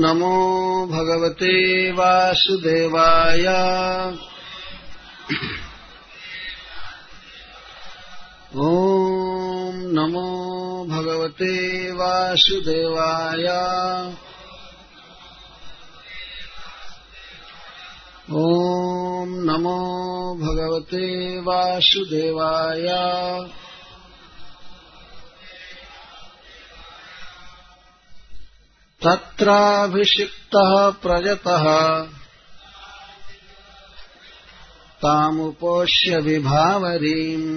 नमो भगवते वासुदेवाय। ओम नमो भगवते वासुदेवाय। ओम नमो भगवते वासुदेवाय। तत्राभिषिक्तः प्रजतः तामुपोष्य विभावरीम्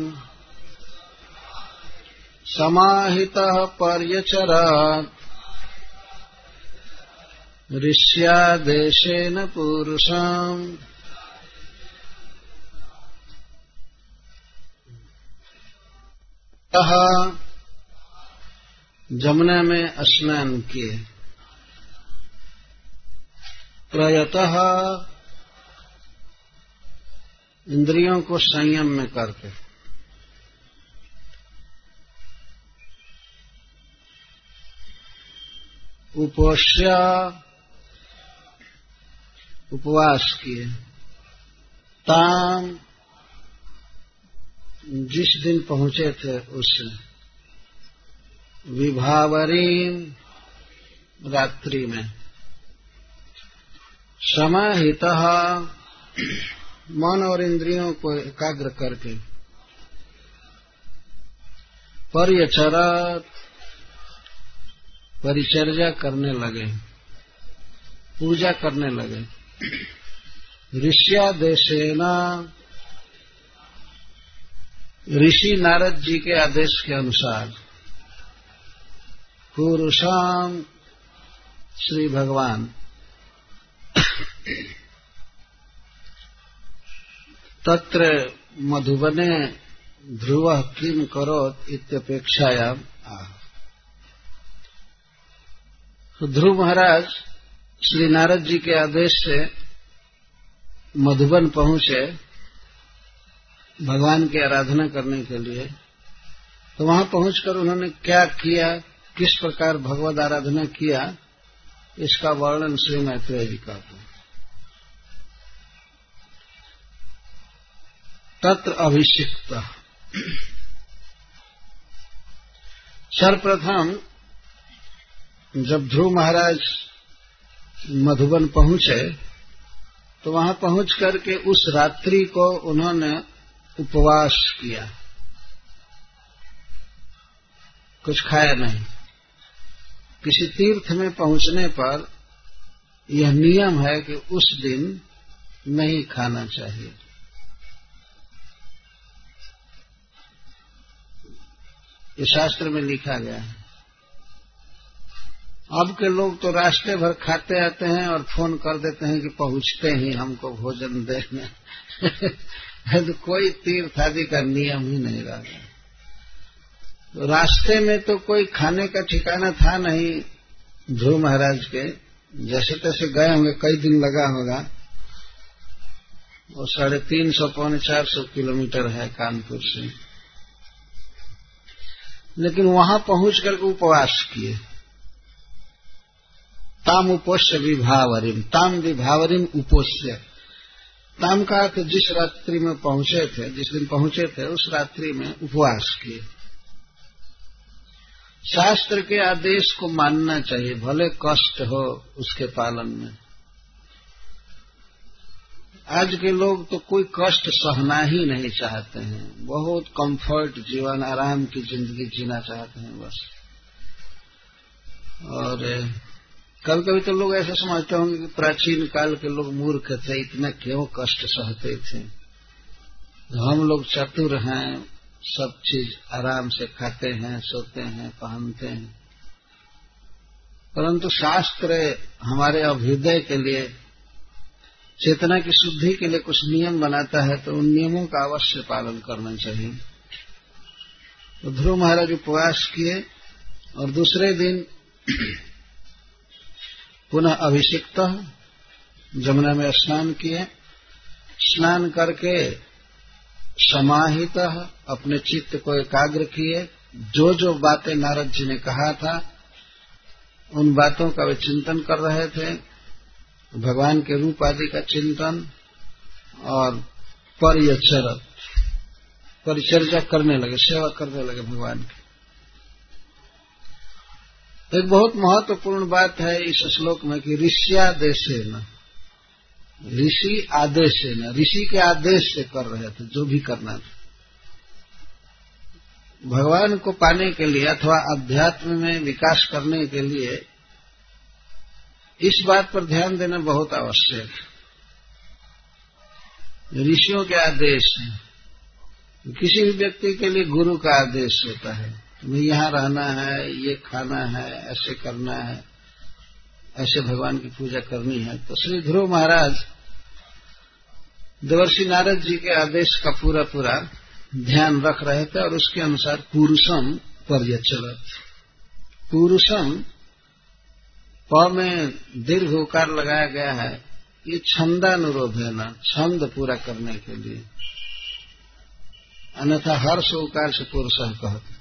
समाहितः पर्यचरात् ऋष्यादेशेन पुरुषाम्। जमुना में स्नान किए। प्रयतः इंद्रियों को संयम में करके। उपोष्य उपवास किए। ताम जिस दिन पहुंचे थे उस विभावरीम रात्रि में। समाहितः मन और इंद्रियों को एकाग्र करके। पर्यचरत परिचर्या करने लगे, पूजा करने लगे। ऋष्यादेशेना ऋषि नारद जी के आदेश के अनुसार। पुरुषाम श्री भगवान। तत्र मधुबने ध्रुवः किम करोत् इत्यपेक्षायाम् आह। तो ध्रुव महाराज श्री नारद जी के आदेश से मधुबन पहुंचे भगवान की आराधना करने के लिए। तो वहां पहुंचकर उन्होंने क्या किया, किस प्रकार भगवद आराधना किया, इसका वर्णन श्री मैत्रेय जी करते हैं। तत्र अभिषिक्त। सर्वप्रथम जब ध्रुव महाराज मधुबन पहुंचे तो वहां पहुंच करके उस रात्रि को उन्होंने उपवास किया, कुछ खाया नहीं। किसी तीर्थ में पहुंचने पर यह नियम है कि उस दिन नहीं खाना चाहिए। ये शास्त्र में लिखा गया है। अब के लोग तो रास्ते भर खाते आते हैं और फोन कर देते हैं कि पहुंचते ही हमको भोजन देने। तो कोई तीर्थ आदि का नियम ही नहीं रहा। तो रास्ते में तो कोई खाने का ठिकाना था नहीं ध्रुव महाराज के। जैसे तैसे गए होंगे, कई दिन लगा होगा। वो 350 पौने 400 किलोमीटर है कानपुर से। लेकिन वहां पहुंच करके उपवास किए। ताम उपोष्य विभावरीम। ताम विभावरीम उपोष्य। ताम का अर्थ जिस रात्रि में पहुंचे थे, जिस दिन पहुंचे थे उस रात्रि में उपवास किए। शास्त्र के आदेश को मानना चाहिए, भले कष्ट हो उसके पालन में। आज के लोग तो कोई कष्ट सहना ही नहीं चाहते हैं। बहुत कंफर्ट जीवन, आराम की जिंदगी जीना चाहते हैं बस। और कभी कभी तो लोग ऐसा समझते होंगे कि प्राचीन काल के लोग मूर्ख थे, इतना क्यों कष्ट सहते थे। हम लोग चतुर हैं, सब चीज आराम से खाते हैं, सोते हैं, पहनते हैं। परंतु शास्त्र हमारे अभ्युदय के लिए, चेतना की शुद्धि के लिए कुछ नियम बनाता है, तो उन नियमों का अवश्य पालन करना चाहिए। तो ध्रुव महाराज उपवास किए और दूसरे दिन पुनः अभिषिक्त जमुना में स्नान किए। स्नान करके समाहित अपने चित्त को एकाग्र किए। जो जो बातें नारद जी ने कहा था उन बातों का वे चिंतन कर रहे थे, भगवान के रूप आदि का चिंतन, और परिचर्या करने लगे, सेवा करने लगे भगवान की। एक बहुत महत्वपूर्ण बात है इस श्लोक में कि ऋष्यादेशेन, ऋषि आदेशेन, ऋषि के आदेश से कर रहे थे जो भी करना था। भगवान को पाने के लिए अथवा अध्यात्म में विकास करने के लिए इस बात पर ध्यान देना बहुत आवश्यक है। ऋषियों के आदेश हैं, किसी भी व्यक्ति के लिए गुरु का आदेश होता है, तुम्हें यहाँ रहना है, ये खाना है, ऐसे करना है, ऐसे भगवान की पूजा करनी है। तो श्री ध्रुव महाराज देवर्षि नारद जी के आदेश का पूरा पूरा ध्यान रख रहे थे और उसके अनुसार पुरुषम पर्यचरत। पुरुषम प में दीर्घ उकार लगाया गया है, ये छंदानुरोध है ना, छंद पूरा करने के लिए, अन्यथा हर्ष उकार से पुरुष कहते।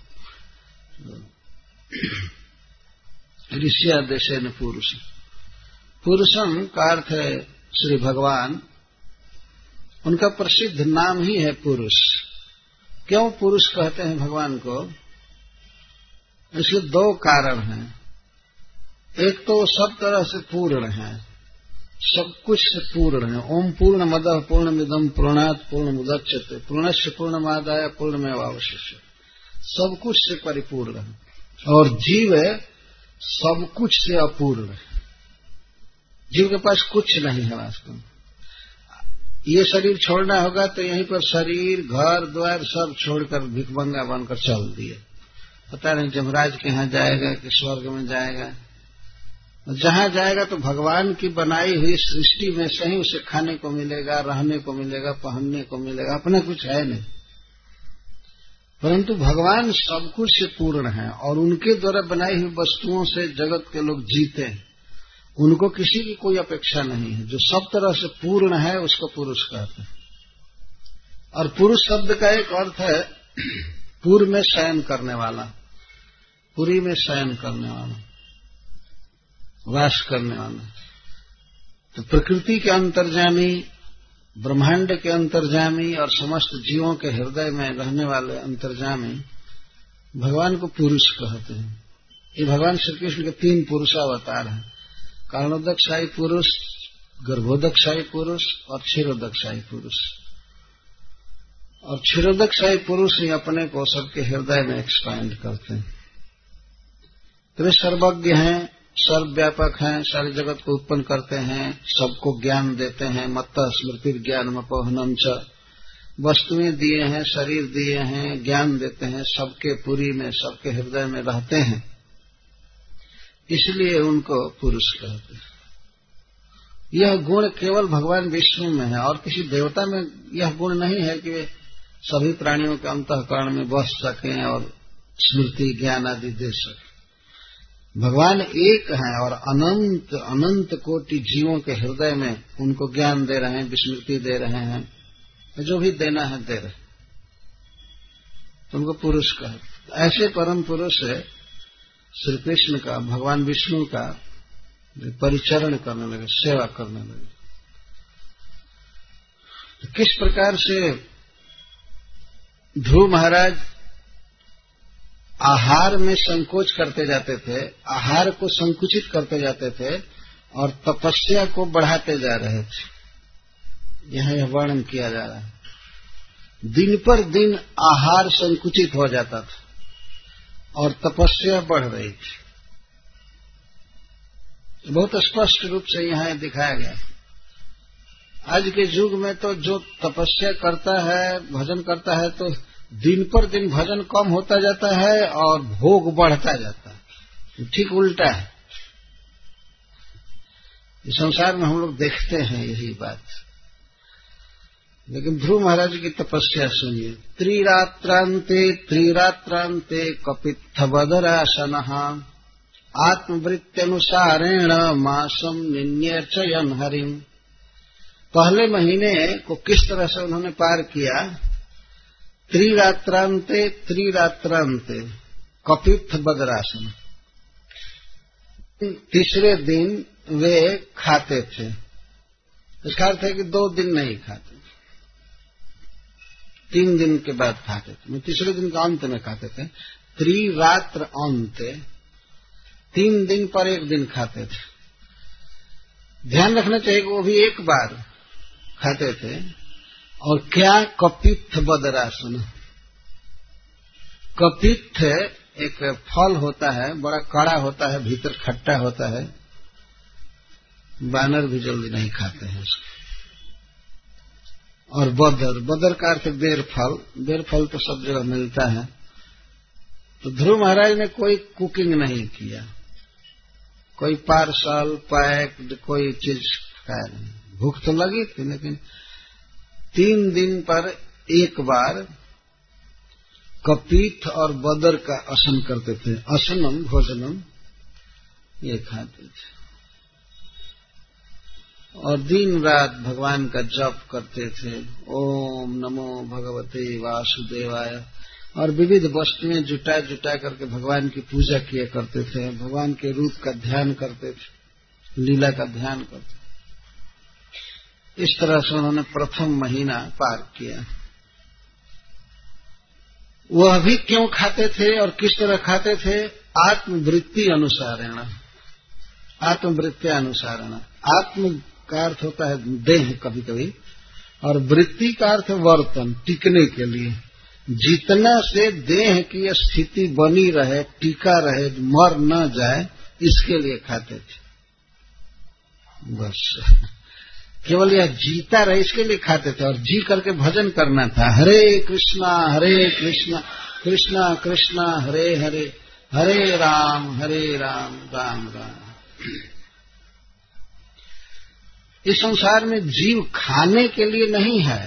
ऋष्यादेशेन पुरुष, पुरुषम का अर्थ है श्री भगवान, उनका प्रसिद्ध नाम ही है पुरुष। क्यों पुरुष कहते हैं भगवान को? इसके दो कारण हैं। एक तो सब तरह से पूर्ण है, सब कुछ से पूर्ण है। ओम पूर्ण मदः पूर्णमिदं पूर्णात् पूर्णमुदच्यते पूर्णस्य पूर्णमादाय पूर्णमेवावशिष्यते, सब कुछ से परिपूर्ण है। और जीव सब कुछ से अपूर्ण है, जीव के पास कुछ नहीं है वास्तव में। ये शरीर छोड़ना होगा तो यहीं पर शरीर घर द्वार सब छोड़कर भिखमंगा बनकर चल दिए। पता नहीं जमराज के यहाँ जाएगा कि स्वर्ग में जाएगा। जहां जाएगा तो भगवान की बनाई हुई सृष्टि में से ही उसे खाने को मिलेगा, रहने को मिलेगा, पहनने को मिलेगा, अपना कुछ है नहीं। परंतु भगवान सब कुछ से पूर्ण है और उनके द्वारा बनाई हुई वस्तुओं से जगत के लोग जीते हैं। उनको किसी की कोई अपेक्षा नहीं है। जो सब तरह से पूर्ण है उसको पुरुष कहते हैं। और पुरुष शब्द का एक अर्थ है पूर्व में शयन करने वाला, पुरी में शयन करने वाला, वास करने वाला। तो प्रकृति के अंतर्जामी, ब्रह्मांड के अंतर्जामी और समस्त जीवों के हृदय में रहने वाले अंतर्जामी भगवान को पुरुष कहते हैं। ये भगवान श्री कृष्ण के 3 पुरुषावतार हैं, कारणोदकशाही पुरुष, गर्भोदकशाही पुरुष और क्षीरोदकशाही पुरुष। और क्षीरोदकशाही पुरुष ही अपने को सबके हृदय में एक्सपांड करते हैं। तो वे सर्वज्ञ हैं, सर्वव्यापक हैं, सारे जगत को उत्पन्न करते हैं, सबको ज्ञान देते हैं। मत्तः स्मृति ज्ञानमपोहनम च, वस्तुएं दिए हैं, शरीर दिए हैं, ज्ञान देते हैं, सबके पुरी में, सबके हृदय में रहते हैं, इसलिए उनको पुरुष कहते हैं। यह गुण केवल भगवान विष्णु में है और किसी देवता में यह गुण नहीं है कि वे सभी प्राणियों के अंतःकरण में बस सकें और स्मृति ज्ञान आदि दे सकें। भगवान एक हैं और अनंत अनंत कोटि जीवों के हृदय में उनको ज्ञान दे रहे हैं, विस्मृति दे रहे हैं, जो भी देना है दे रहे, तो उनको पुरुष कहते। ऐसे परम पुरुष है श्री कृष्ण का, भगवान विष्णु का परिचरण करने लगे, सेवा करने लगे। तो किस प्रकार से ध्रुव महाराज आहार में संकोच करते जाते थे, आहार को संकुचित करते जाते थे और तपस्या को बढ़ाते जा रहे थे, यहाँ यह वर्णन किया जा रहा है। दिन पर दिन आहार संकुचित हो जाता था और तपस्या बढ़ रही थी। बहुत स्पष्ट रूप से यहाँ दिखाया गया। आज के युग में तो जो तपस्या करता है, भजन करता है, तो दिन पर दिन भजन कम होता जाता है और भोग बढ़ता जाता है। ठीक उल्टा है। इस संसार में हम लोग देखते हैं यही बात। लेकिन ध्रुव महाराज की तपस्या सुनिए। त्रिरात्रांते कपित्थवदरासनः आत्मवृत्त्यनुसारेण मासम निन्यर्चयन् हरिम। पहले महीने को किस तरह से उन्होंने पार किया? त्रिरात्रांते कपित्थवदरासन, तीसरे दिन वे खाते थे। इसका अर्थ है कि 2 दिन नहीं खाते, 3 दिन के बाद खाते थे। तीसरे दिन के अंत में खाते थे। त्रिरात्र अंते, 3 दिन पर 1 दिन खाते थे। ध्यान रखना चाहिए कि वो भी एक बार खाते थे। और क्या? कपित्थ बदरासन। कपित्थ एक फल होता है, बड़ा कड़ा होता है, भीतर खट्टा होता है, बानर भी जल्दी नहीं खाते हैं उसको। और बदर का अर्थ बेर फल तो सब जगह मिलता है। तो ध्रुव महाराज ने कोई कुकिंग नहीं किया, कोई पार्सल पैक्ड कोई चीज खाया नहीं। भूख तो लगी थी, लेकिन 3 दिन पर 1 बार कपीठ और बदर का असन करते थे। असनम भोजनम ये खाते थे। और दिन रात भगवान का जप करते थे। ओम नमो भगवते वासुदेवाय। और विविध वस्तुएं जुटा करके भगवान की पूजा किया करते थे। भगवान के रूप का ध्यान करते थे, लीला का ध्यान करते थे। इस तरह से उन्होंने प्रथम महीना पार किया। वह भी क्यों खाते थे और किस तरह खाते थे? आत्मवृत्ति अनुसारेण, आत्मवृत्त्यानुसारेण। आत्म का अर्थ होता है देह कभी कभी, और वृत्ति का अर्थ वर्तन, टिकने के लिए। जितना से देह की स्थिति बनी रहे, टिका रहे, मर न जाए, इसके लिए खाते थे। बस केवल यह जीता रहे इसके लिए खाते थे। और जी करके भजन करना था। हरे कृष्णा कृष्णा कृष्णा हरे हरे, हरे राम राम राम। इस संसार में जीव खाने के लिए नहीं है,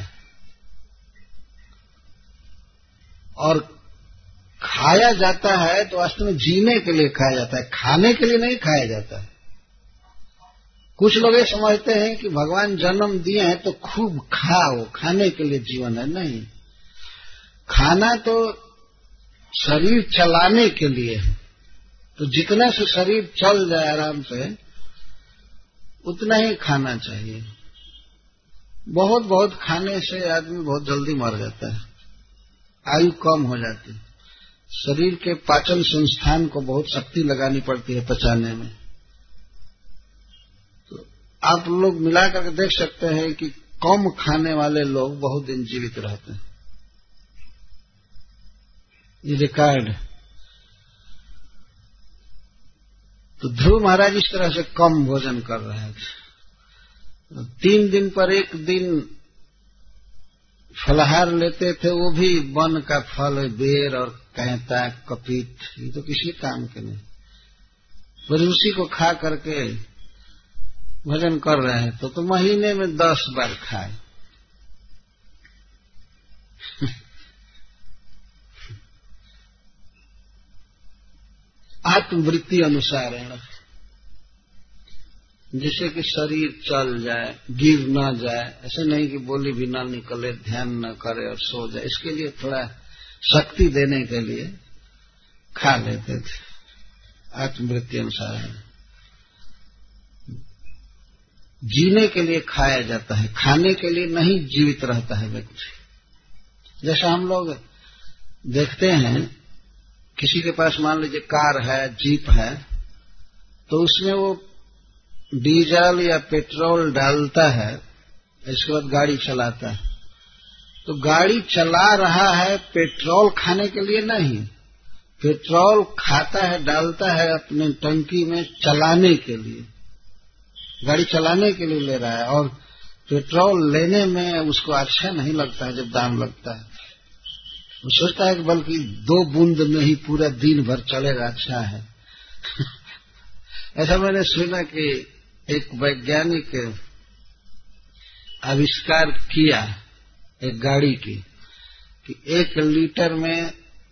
और खाया जाता है तो वास्तव में जीने के लिए खाया जाता है, खाने के लिए नहीं खाया जाता है। कुछ लोग ये समझते हैं कि भगवान जन्म दिए हैं तो खूब खाओ, खाने के लिए जीवन है। नहीं, खाना तो शरीर चलाने के लिए है। तो जितना से शरीर चल जाए आराम से, उतना ही खाना चाहिए। बहुत बहुत खाने से आदमी बहुत जल्दी मर जाता है, आयु कम हो जाती है। शरीर के पाचन संस्थान को बहुत शक्ति लगानी पड़ती है पचाने में। तो आप लोग मिला करके देख सकते हैं कि कम खाने वाले लोग बहुत दिन जीवित रहते हैं। ये रिकॉर्ड। तो ध्रुव महाराज इस तरह से कम भोजन कर रहे थे। 3 दिन पर 1 दिन फलाहार लेते थे, वो भी वन का फल, बेर और कैता कपीठ, ये तो किसी काम के नहीं। फिर उसी को खा करके भोजन कर रहे हैं। तो महीने में 10 बार खाए। आत्मवृत्ति अनुसार है, जिससे कि शरीर चल जाए, गिर न जाए। ऐसे नहीं कि बोली भी ना निकले, ध्यान न करे और सो जाए। इसके लिए थोड़ा शक्ति देने के लिए खा लेते थे। आत्मवृत्ति अनुसार है। जीने के लिए खाया जाता है, खाने के लिए नहीं जीवित रहता है व्यक्ति। जैसा हम लोग देखते हैं, किसी के पास मान लीजिए कार है, जीप है, तो उसमें वो डीजल या पेट्रोल डालता है, इसके बाद गाड़ी चलाता है। तो गाड़ी चला रहा है पेट्रोल खाने के लिए नहीं, पेट्रोल खाता है, डालता है अपने टंकी में चलाने के लिए, गाड़ी चलाने के लिए ले रहा है। और पेट्रोल लेने में उसको अच्छा नहीं लगता है जब दाम लगता है। वो सोचता है कि बल्कि 2 बूंद में ही पूरा दिन भर चलेगा, अच्छा है। ऐसा मैंने सुना कि एक वैज्ञानिक आविष्कार किया एक गाड़ी की, कि 1 लीटर में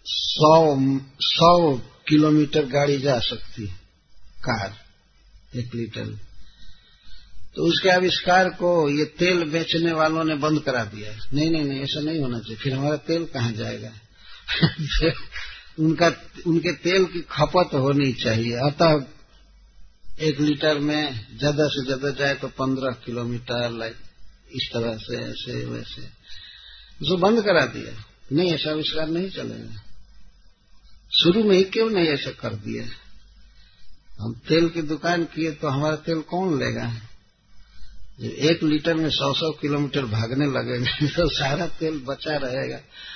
100 किलोमीटर गाड़ी जा सकती है, कार 1 लीटर। तो उसके आविष्कार को ये तेल बेचने वालों ने बंद करा दिया। नहीं, ऐसा नहीं होना चाहिए, फिर हमारा तेल कहाँ जाएगा। उनके तेल की खपत होनी चाहिए। अतः 1 लीटर में ज्यादा से ज्यादा जाए तो 15 किलोमीटर, लाइक इस तरह से, ऐसे वैसे। उसको बंद करा दिया, नहीं ऐसा आविष्कार नहीं चलेगा। शुरू में ही क्यों नहीं ऐसा कर दिया? हम तेल की दुकान किए तो हमारा तेल कौन लेगा? जब 1 लीटर में 100 किलोमीटर भागने लगेगा तो सारा तेल बचा रहेगा।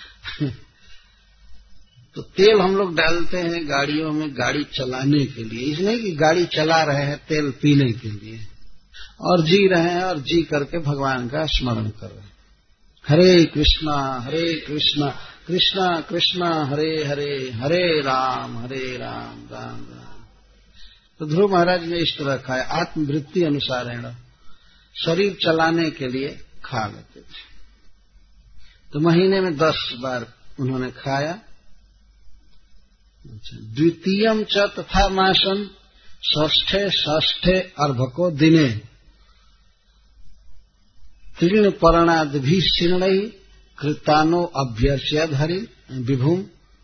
तो तेल हम लोग डालते हैं गाड़ियों में गाड़ी चलाने के लिए, इसलिए कि गाड़ी चला रहे हैं तेल पीने के लिए, और जी रहे हैं और जी करके भगवान का स्मरण कर रहे हैं। हरे कृष्णा कृष्णा कृष्णा हरे हरे, हरे राम राम राम। तो ध्रुव महाराज ने इस तरह खाया, आत्मवृत्ति अनुसारेण, शरीर चलाने के लिए खा लेते थे। तो महीने में 10 बार उन्होंने खाया। द्वितीयम च तथा मासम षष्ठे अर्भको दिने तीर्ण पर्णादि शीर्णै कृतानो अभ्यर्च्यद हरि विभुम।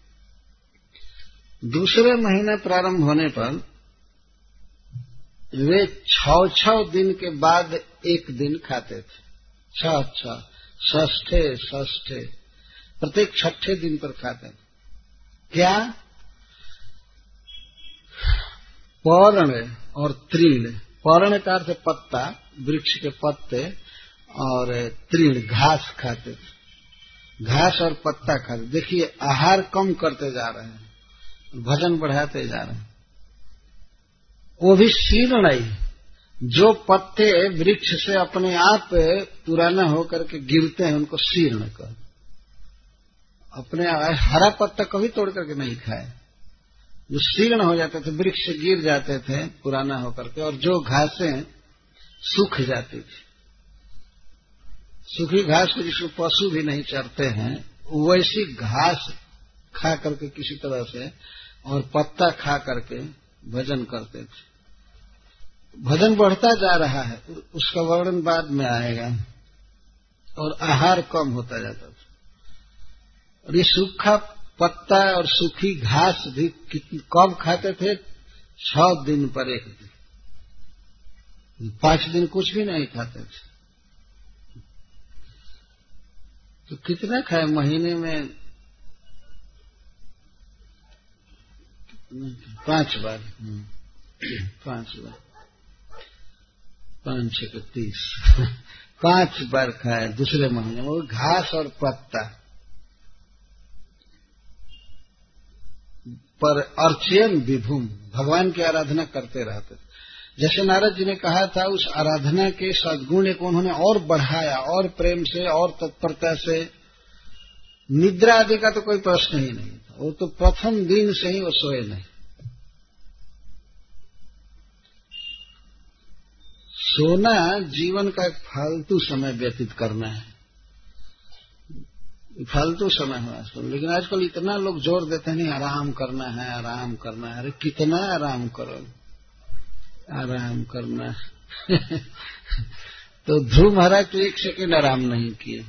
दूसरे महीने प्रारंभ होने पर वे 6 दिन के बाद 1 दिन खाते थे। 6 षष्ठे प्रत्येक 6ठे दिन पर खाते थे। क्या? पर्ण और तृण। पर्ण का अर्थ पत्ता, वृक्ष के पत्ते, और तृण घास खाते थे। घास और पत्ता खाते। देखिए आहार कम करते जा रहे हैं, वजन बढ़ाते जा रहे हैं। वो भी शीर्ण, जो पत्ते वृक्ष से अपने आप पुराना होकर के गिरते हैं उनको शीर्ण कर। अपने हरा पत्ता कभी तोड़ करके नहीं खाए, जो शीर्ण हो जाते थे, वृक्ष से गिर जाते थे पुराना होकर के, और जो घासें सूख जाती थी, सूखी घास को जिसको पशु भी नहीं चरते हैं, वैसी घास खा करके किसी तरह से, और पत्ता खा करके भजन करते थे। भजन बढ़ता जा रहा है, उसका वर्णन बाद में आएगा, और आहार कम होता जाता था। और ये सूखा पत्ता और सूखी घास भी कब खाते थे? 6 दिन पर 1 दिन। 5 दिन कुछ भी नहीं खाते थे। तो कितना खाए महीने में? 5 बार। 5 बार, 5 6 के 30। 5 बार खाए दूसरे महीने में, वो घास और पत्ता पर। अर्चयन विभुम, भगवान की आराधना करते रहते थे। जैसे नारद जी ने कहा था, उस आराधना के सद्गुण को उन्होंने और बढ़ाया, और प्रेम से और तत्परता से। निद्रा आदि का तो कोई प्रश्न ही नहीं था, वो तो प्रथम दिन से ही वो सोए नहीं। सोना जीवन का एक फालतू समय व्यतीत करना है, फालतू समय है आजकल। लेकिन आजकल इतना लोग जोर देते हैं, नहीं आराम करना है, आराम करना है। अरे कितना आराम करो, आराम करना। तो ध्रुव महाराज तो 1 सेकंड आराम नहीं किए,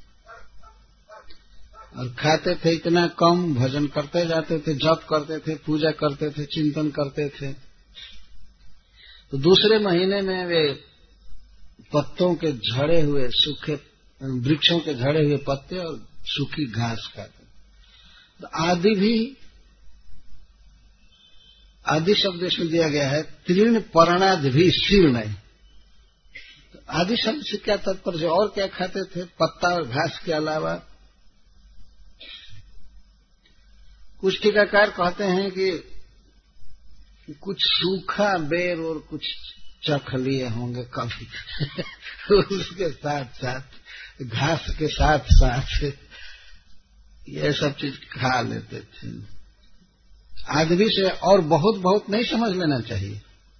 और खाते थे इतना कम, भजन करते जाते थे, जप करते थे, पूजा करते थे, चिंतन करते थे। तो दूसरे महीने में वे पत्तों के झड़े हुए, सूखे वृक्षों के झड़े हुए पत्ते और सूखी घास खाते। तो आदि शब्द इसमें दिया गया है, तीर्ण पर्णादि भी शीर्ण। तो आदि शब्द से क्या तात्पर्य? और क्या खाते थे पत्ता और घास के अलावा? कुछ टीकाकार कहते हैं कि कुछ सूखा बेर और कुछ चख लिए होंगे कभी। उसके साथ साथ घास के साथ साथ ये सब चीज खा लेते थे। आदि से और बहुत बहुत नहीं समझ लेना चाहिए।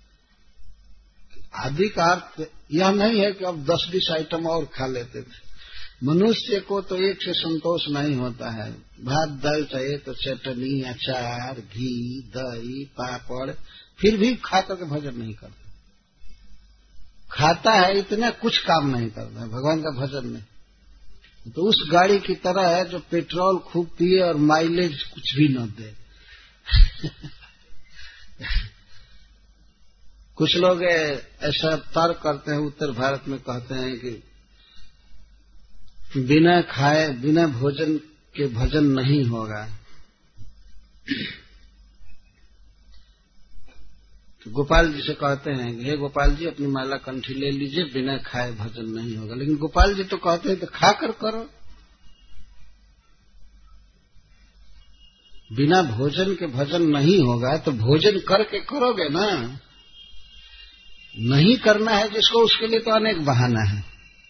आदि का अर्थ यह नहीं है कि अब 10-20 आइटम और खा लेते थे। मनुष्य को तो एक से संतोष नहीं होता है। भात दाल चाहिए तो चटनी, अचार, घी, दही, पापड़, फिर भी खा करके भजन नहीं करता। खाता है इतना, कुछ काम नहीं करता है भगवान का भजन में। तो उस गाड़ी की तरह है जो पेट्रोल खूब पिए और माइलेज कुछ भी न दे। कुछ लोग ऐसा तर्क करते हैं, उत्तर भारत में कहते हैं कि बिना खाए बिना भोजन के भजन नहीं होगा। तो गोपाल जी से कहते हैं, हे गोपाल जी अपनी माला कंठी ले लीजिए, बिना खाए भजन नहीं होगा। लेकिन गोपाल जी तो कहते हैं तो खाकर करो, बिना भोजन के भजन नहीं होगा तो भोजन करके करोगे ना। नहीं करना है जिसको, उसके लिए तो अनेक बहाना है।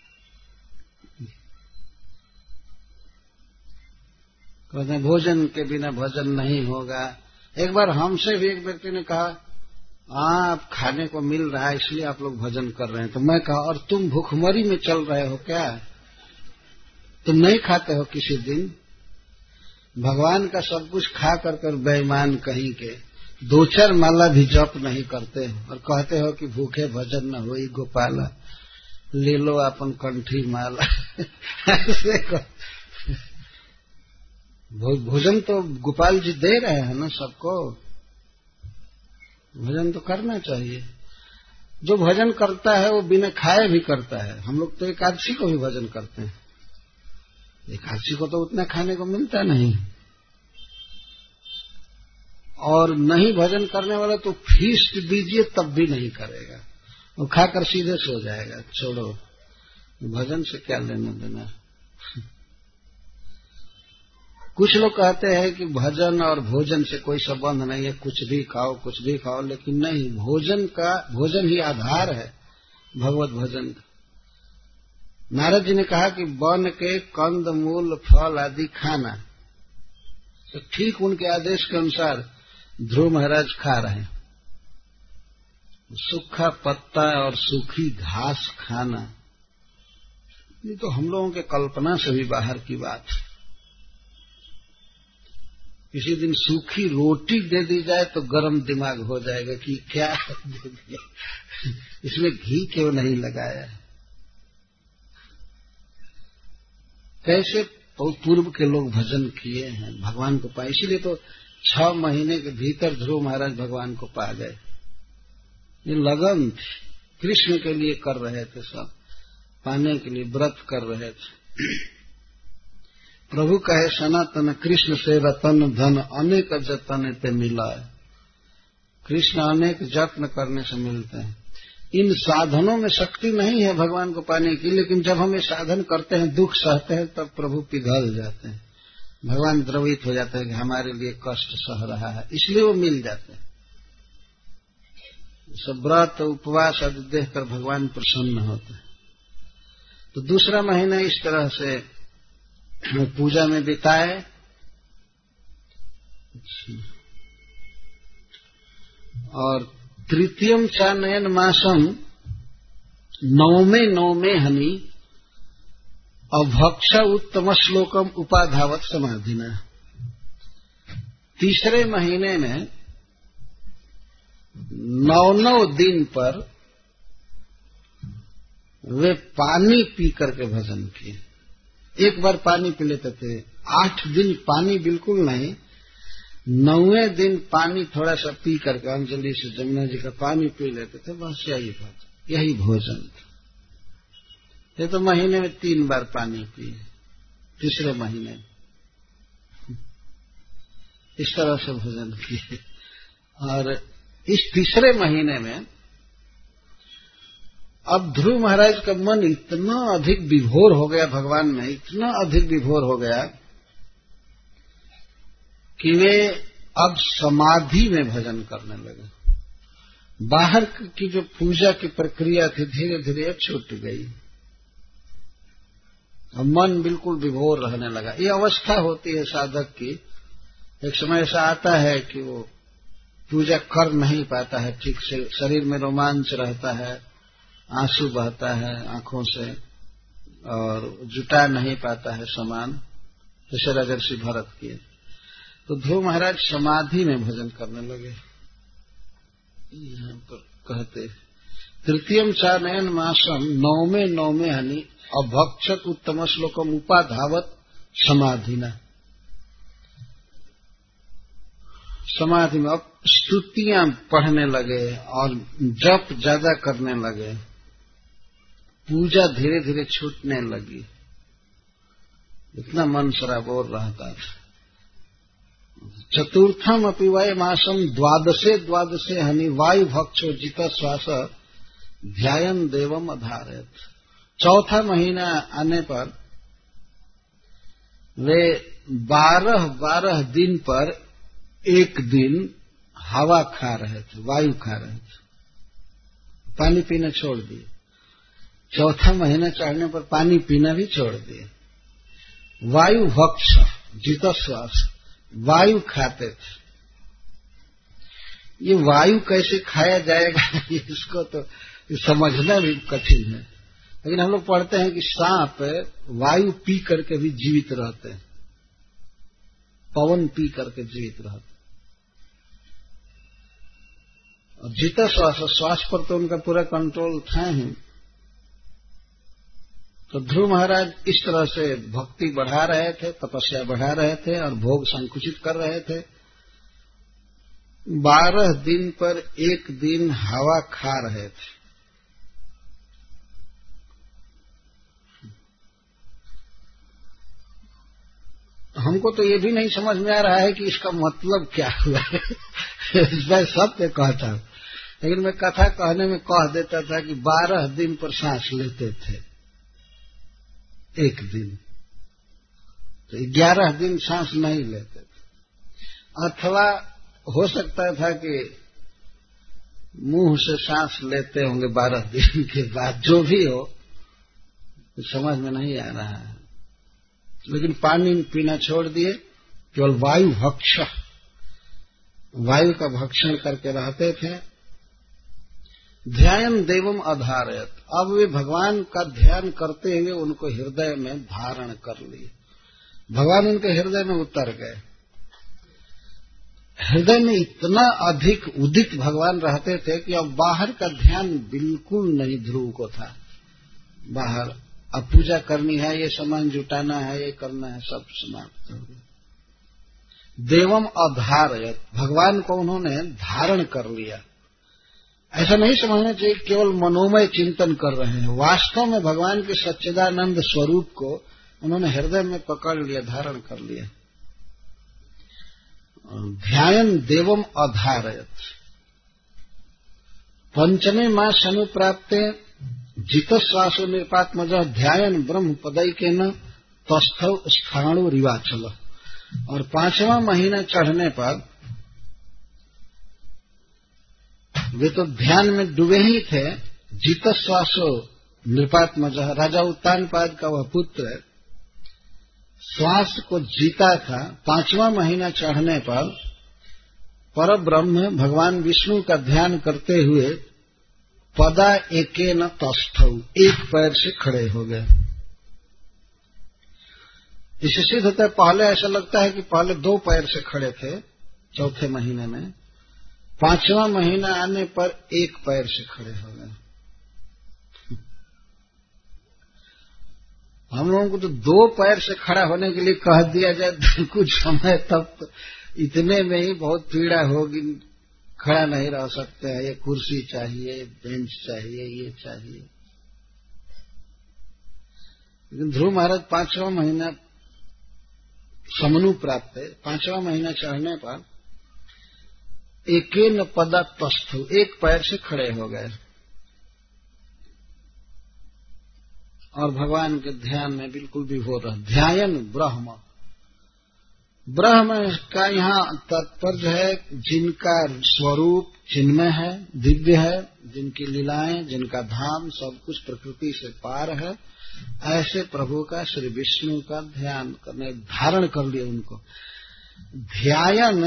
कहते हैं भोजन के बिना भजन नहीं होगा। एक बार हमसे भी एक व्यक्ति ने कहा, आप खाने को मिल रहा है इसलिए आप लोग भजन कर रहे हैं। तो मैं कहा, और तुम भूखमरी में चल रहे हो क्या? तुम नहीं खाते हो किसी दिन? भगवान का सब कुछ खा कर बेईमान कहीं के 2-4 माला भी जप नहीं करते हो और कहते हो कि भूखे भजन न होई गोपाला, ले लो अपन कंठी माला। ऐसे भोजन तो गोपाल जी दे रहे हैं ना सबको, भजन तो करना चाहिए। जो भजन करता है वो बिना खाए भी करता है। हम लोग तो एकादशी को भी भजन करते हैं, एकादशी को तो उतना खाने को मिलता नहीं। और नहीं भजन करने वाला तो फीस्ट दीजिए तब भी नहीं करेगा, वो खाकर सीधे सो जाएगा। छोड़ो, भजन से क्या लेना देना। कुछ लोग कहते हैं कि भजन और भोजन से कोई संबंध नहीं है, कुछ भी खाओ कुछ भी खाओ, लेकिन नहीं, भोजन ही आधार है भगवत भजन का। नारद जी ने कहा कि वन के कंद मूल फल आदि खाना, तो ठीक उनके आदेश के अनुसार ध्रुव महाराज खा रहे हैं। सूखा पत्ता और सूखी घास खाना, ये तो हम लोगों के कल्पना से भी बाहर की बात है। किसी दिन सूखी रोटी दे दी जाए तो गरम दिमाग हो जाएगा कि क्या दे दिया, इसमें घी क्यों नहीं लगाया। कैसे पूर्व के लोग भजन किए हैं, भगवान को पाए। इसीलिए तो 6 महीने के भीतर ध्रुव महाराज भगवान को पा गए। ये लगन थी, कृष्ण के लिए कर रहे थे, सब पाने के लिए व्रत कर रहे थे। प्रभु कहे सनातन कृष्ण से रतन धन अनेक जतन ते मिला है। कृष्ण अनेक जत्न करने से मिलते हैं। इन साधनों में शक्ति नहीं है भगवान को पाने की, लेकिन जब हम ये साधन करते हैं, दुख सहते हैं, तब प्रभु पिघल जाते हैं। भगवान द्रवित हो जाते हैं कि हमारे लिए कष्ट सह रहा है, इसलिए वो मिल जाते हैं। सब व्रत उपवास आदि देखकर भगवान प्रसन्न होते हैं। तो दूसरा महीना इस तरह से पूजा में बिताए। और तृतीयम चानयन मासम, 9वें हनि अभक्ष उत्तम श्लोकम उपाधावत समाधिना। तीसरे महीने में 9 दिन पर वे पानी पी करके भजन किए। एक बार पानी पी लेते थे, 8 दिन पानी बिल्कुल नहीं, 9वें दिन पानी थोड़ा सा पी करके अंजलि से जमुना जी का पानी पी लेते थे, बस यही भोजन था। ये तो महीने में 3 बार पानी पिए, तीसरे महीने इस तरह से भोजन किए। और इस तीसरे महीने में अब ध्रुव महाराज का मन इतना अधिक विभोर हो गया भगवान में, इतना अधिक विभोर हो गया कि वे अब समाधि में भजन करने लगे। बाहर की जो पूजा की प्रक्रिया थी धीरे धीरे छूट गई, अब मन बिल्कुल विभोर रहने लगा। ये अवस्था होती है साधक की। एक समय ऐसा आता है कि वो पूजा कर नहीं पाता है ठीक से, शरीर में रोमांच रहता है, आंसू बहता है आंखों से और जुटा नहीं पाता है सामान, जैसे राजर्षि भरत किए। तो ध्रुव महाराज समाधि में भजन करने लगे। यहाँ पर कहते तृतीयम चानयन मासम 9वें हनि अभक्षत उत्तम श्लोकम उपाधावत समाधिना। समाधि में अब स्तुतियां पढ़ने लगे और जप ज्यादा करने लगे, पूजा धीरे धीरे छूटने लगी, इतना मन सराबोर रहता था। चतुर्थम अपि वय मासम द्वादशे हनि वायु भक्षो जित श्वास ध्यायन देवम अधारयत। चौथा महीना आने पर वे 12 दिन पर एक दिन हवा खा रहे थे, वायु खा रहे थे, पानी पीना छोड़ दिए। चौथा महीना चढ़ने पर पानी पीना भी छोड़ दिए। वायु भक्ष जित श्वास, वायु खाते थे। ये वायु कैसे खाया जाएगा इसको तो समझना भी कठिन है, लेकिन हम लोग पढ़ते हैं कि सांप वायु पी करके भी जीवित रहते हैं, पवन पी करके जीवित रहते हैं। और जिता श्वास पर तो उनका पूरा कंट्रोल था ही। तो ध्रुव महाराज इस तरह से भक्ति बढ़ा रहे थे, तपस्या बढ़ा रहे थे और भोग संकुचित कर रहे थे। 12 दिन पर एक दिन हवा खा रहे थे। हमको तो ये भी नहीं समझ में आ रहा है कि इसका मतलब क्या हुआ है। मैं सत्य कहता हूं, लेकिन मैं कथा कहने में कह देता था कि 12 दिन पर सांस लेते थे एक दिन, तो 11 दिन सांस नहीं लेते थे। अथवा हो सकता था कि मुंह से सांस लेते होंगे 12 दिन के बाद, जो भी हो तो समझ में नहीं आ रहा है। लेकिन पानी पीना छोड़ दिए, केवल वायु भक्ष, वायु का भक्षण करके रहते थे। ध्यान देवम अधारयत, अब वे भगवान का ध्यान करते हुए उनको हृदय में धारण कर लिए। भगवान उनके हृदय में उतर गए। हृदय में इतना अधिक उदित भगवान रहते थे कि अब बाहर का ध्यान बिल्कुल नहीं ध्रुव को था। बाहर अब पूजा करनी है, ये सामान जुटाना है, ये करना है, सब समाप्त हो गया। देवम अधारयत, भगवान को उन्होंने धारण कर लिया। ऐसा नहीं समझना चाहिए केवल मनोमय चिंतन कर रहे हैं, वास्तव में भगवान के सच्चिदानंद स्वरूप को उन्होंने हृदय में पकड़ लिया, धारण कर लिया। ध्यान देवम अधारयत। पंचमे मास अनुप्राप्ते जित श्वासो निपात्मज ध्यान ब्रह्म पदैकेन तस्थौ स्थाणु रिवाचल। और 5वां महीना चढ़ने पर वे तो ध्यान में डूबे ही थे। जित श्वासो नृपात्मज, राजा उत्तानपाद का वह पुत्र श्वास को जीता था। 5वां महीना चढ़ने पर परब्रह्म भगवान विष्णु का ध्यान करते हुए पदा एकेन तस्थौ, एक पैर से खड़े हो गए। इससे सिद्ध होता है, पहले ऐसा लगता है कि पहले 2 पैर से खड़े थे चौथे महीने में, 5वां महीना आने पर 1 पैर से खड़े हो गए। हम लोगों को तो 2 पैर से खड़ा होने के लिए कह दिया जाए कुछ समय तक तो इतने में ही बहुत पीड़ा होगी, खड़ा नहीं रह सकते हैं, ये कुर्सी चाहिए, बेंच चाहिए, ये चाहिए। लेकिन ध्रुव महाराज 5वां महीना समनु प्राप्त है, 5वां महीना चढ़ने पर एकेन पदा तस्थौ, 1 पैर से खड़े हो गए और भगवान के ध्यान में बिल्कुल विभोर रहे। ध्यान ब्रह्म, ब्रह्म का यहाँ तात्पर्य है जिनका स्वरूप चिन्मय है, दिव्य है, जिनकी लीलाएं, जिनका धाम सब कुछ प्रकृति से पार है, ऐसे प्रभु का, श्री विष्णु का ध्यान करने, धारण कर लिया उनको। ध्यान,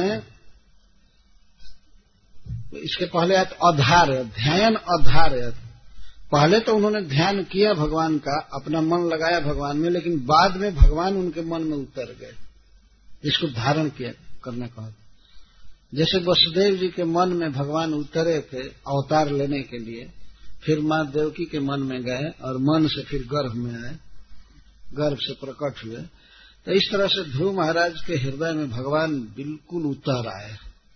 इसके पहले अधार, ध्यान अधार। पहले तो उन्होंने ध्यान किया भगवान का, अपना मन लगाया भगवान में, लेकिन बाद में भगवान उनके मन में उतर गए, इसको धारण किया करने कहा। जैसे वसुदेव जी के मन में भगवान उतरे थे अवतार लेने के लिए, फिर मां देवकी के मन में गए और मन से फिर गर्भ में आए, गर्भ से प्रकट हुए। तो इस तरह से ध्रुव महाराज के हृदय में भगवान बिल्कुल उतर आए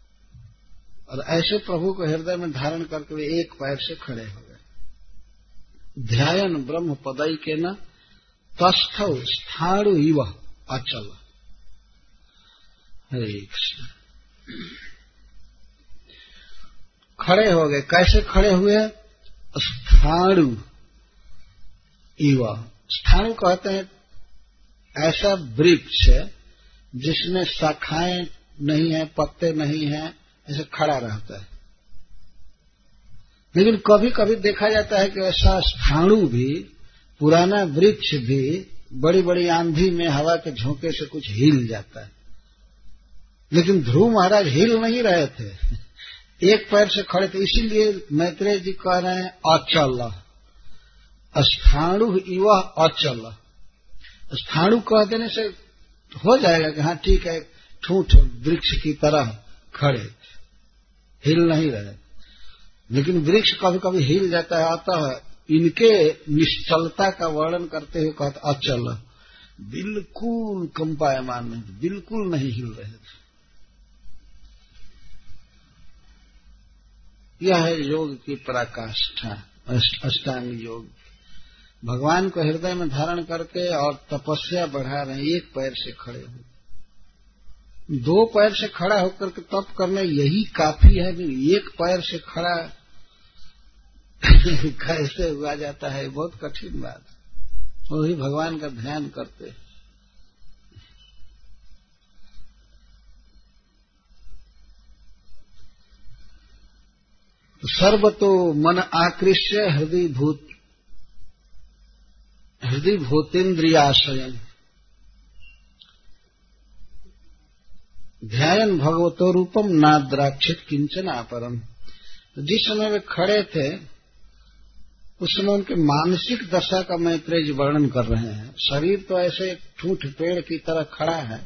और ऐसे प्रभु को हृदय में धारण करके वे एक पैर से खड़े हो गए। ध्यान ब्रह्म पदई के न तस्थ स्थाणु इव अचल। हरे कृष्ण। खड़े हो गए। कैसे खड़े हुए? स्थाणु इव। स्थाणु कहते हैं ऐसा वृक्ष जिसमें शाखाएं नहीं है, पत्ते नहीं है, ऐसे खड़ा रहता है। लेकिन कभी कभी देखा जाता है कि ऐसा स्थाणु भी, पुराना वृक्ष भी बड़ी बड़ी आंधी में हवा के झोंके से कुछ हिल जाता है। लेकिन ध्रुव महाराज हिल नहीं रहे थे, एक पैर से खड़े थे। इसीलिए मैत्रेय जी कह रहे हैं अचल। स्थाणु इव अचल। स्थाणु कह देने से हो जाएगा कि हाँ ठीक है, ठूठ वृक्ष की तरह खड़े, हिल नहीं रहे। लेकिन वृक्ष कभी कभी हिल जाता है। अतः इनके निश्चलता का वर्णन करते हुए कहते अचल, बिल्कुल कंपायमान नहीं, बिल्कुल नहीं हिल रहे थे। यह है योग की पराकाष्ठा, अष्टांग योग। भगवान को हृदय में धारण करके और तपस्या बढ़ा रहे हैं, एक पैर से खड़े हो। दो पैर से खड़ा होकर के तप करना यही काफी है। एक पैर से खड़ा कैसे हुआ जाता है, बहुत कठिन बात। वही भगवान का ध्यान करते। सर्वतो मन आकृष्य हृदय भूतेन्द्रियाशयन ध्यान भगवतो रूपम नाद्राक्षित किंचन अपरम। तो जिस समय वे खड़े थे उस समय उनके मानसिक दशा का मैत्रेय जी वर्णन कर रहे हैं। शरीर तो ऐसे ठूठ पेड़ की तरह खड़ा है,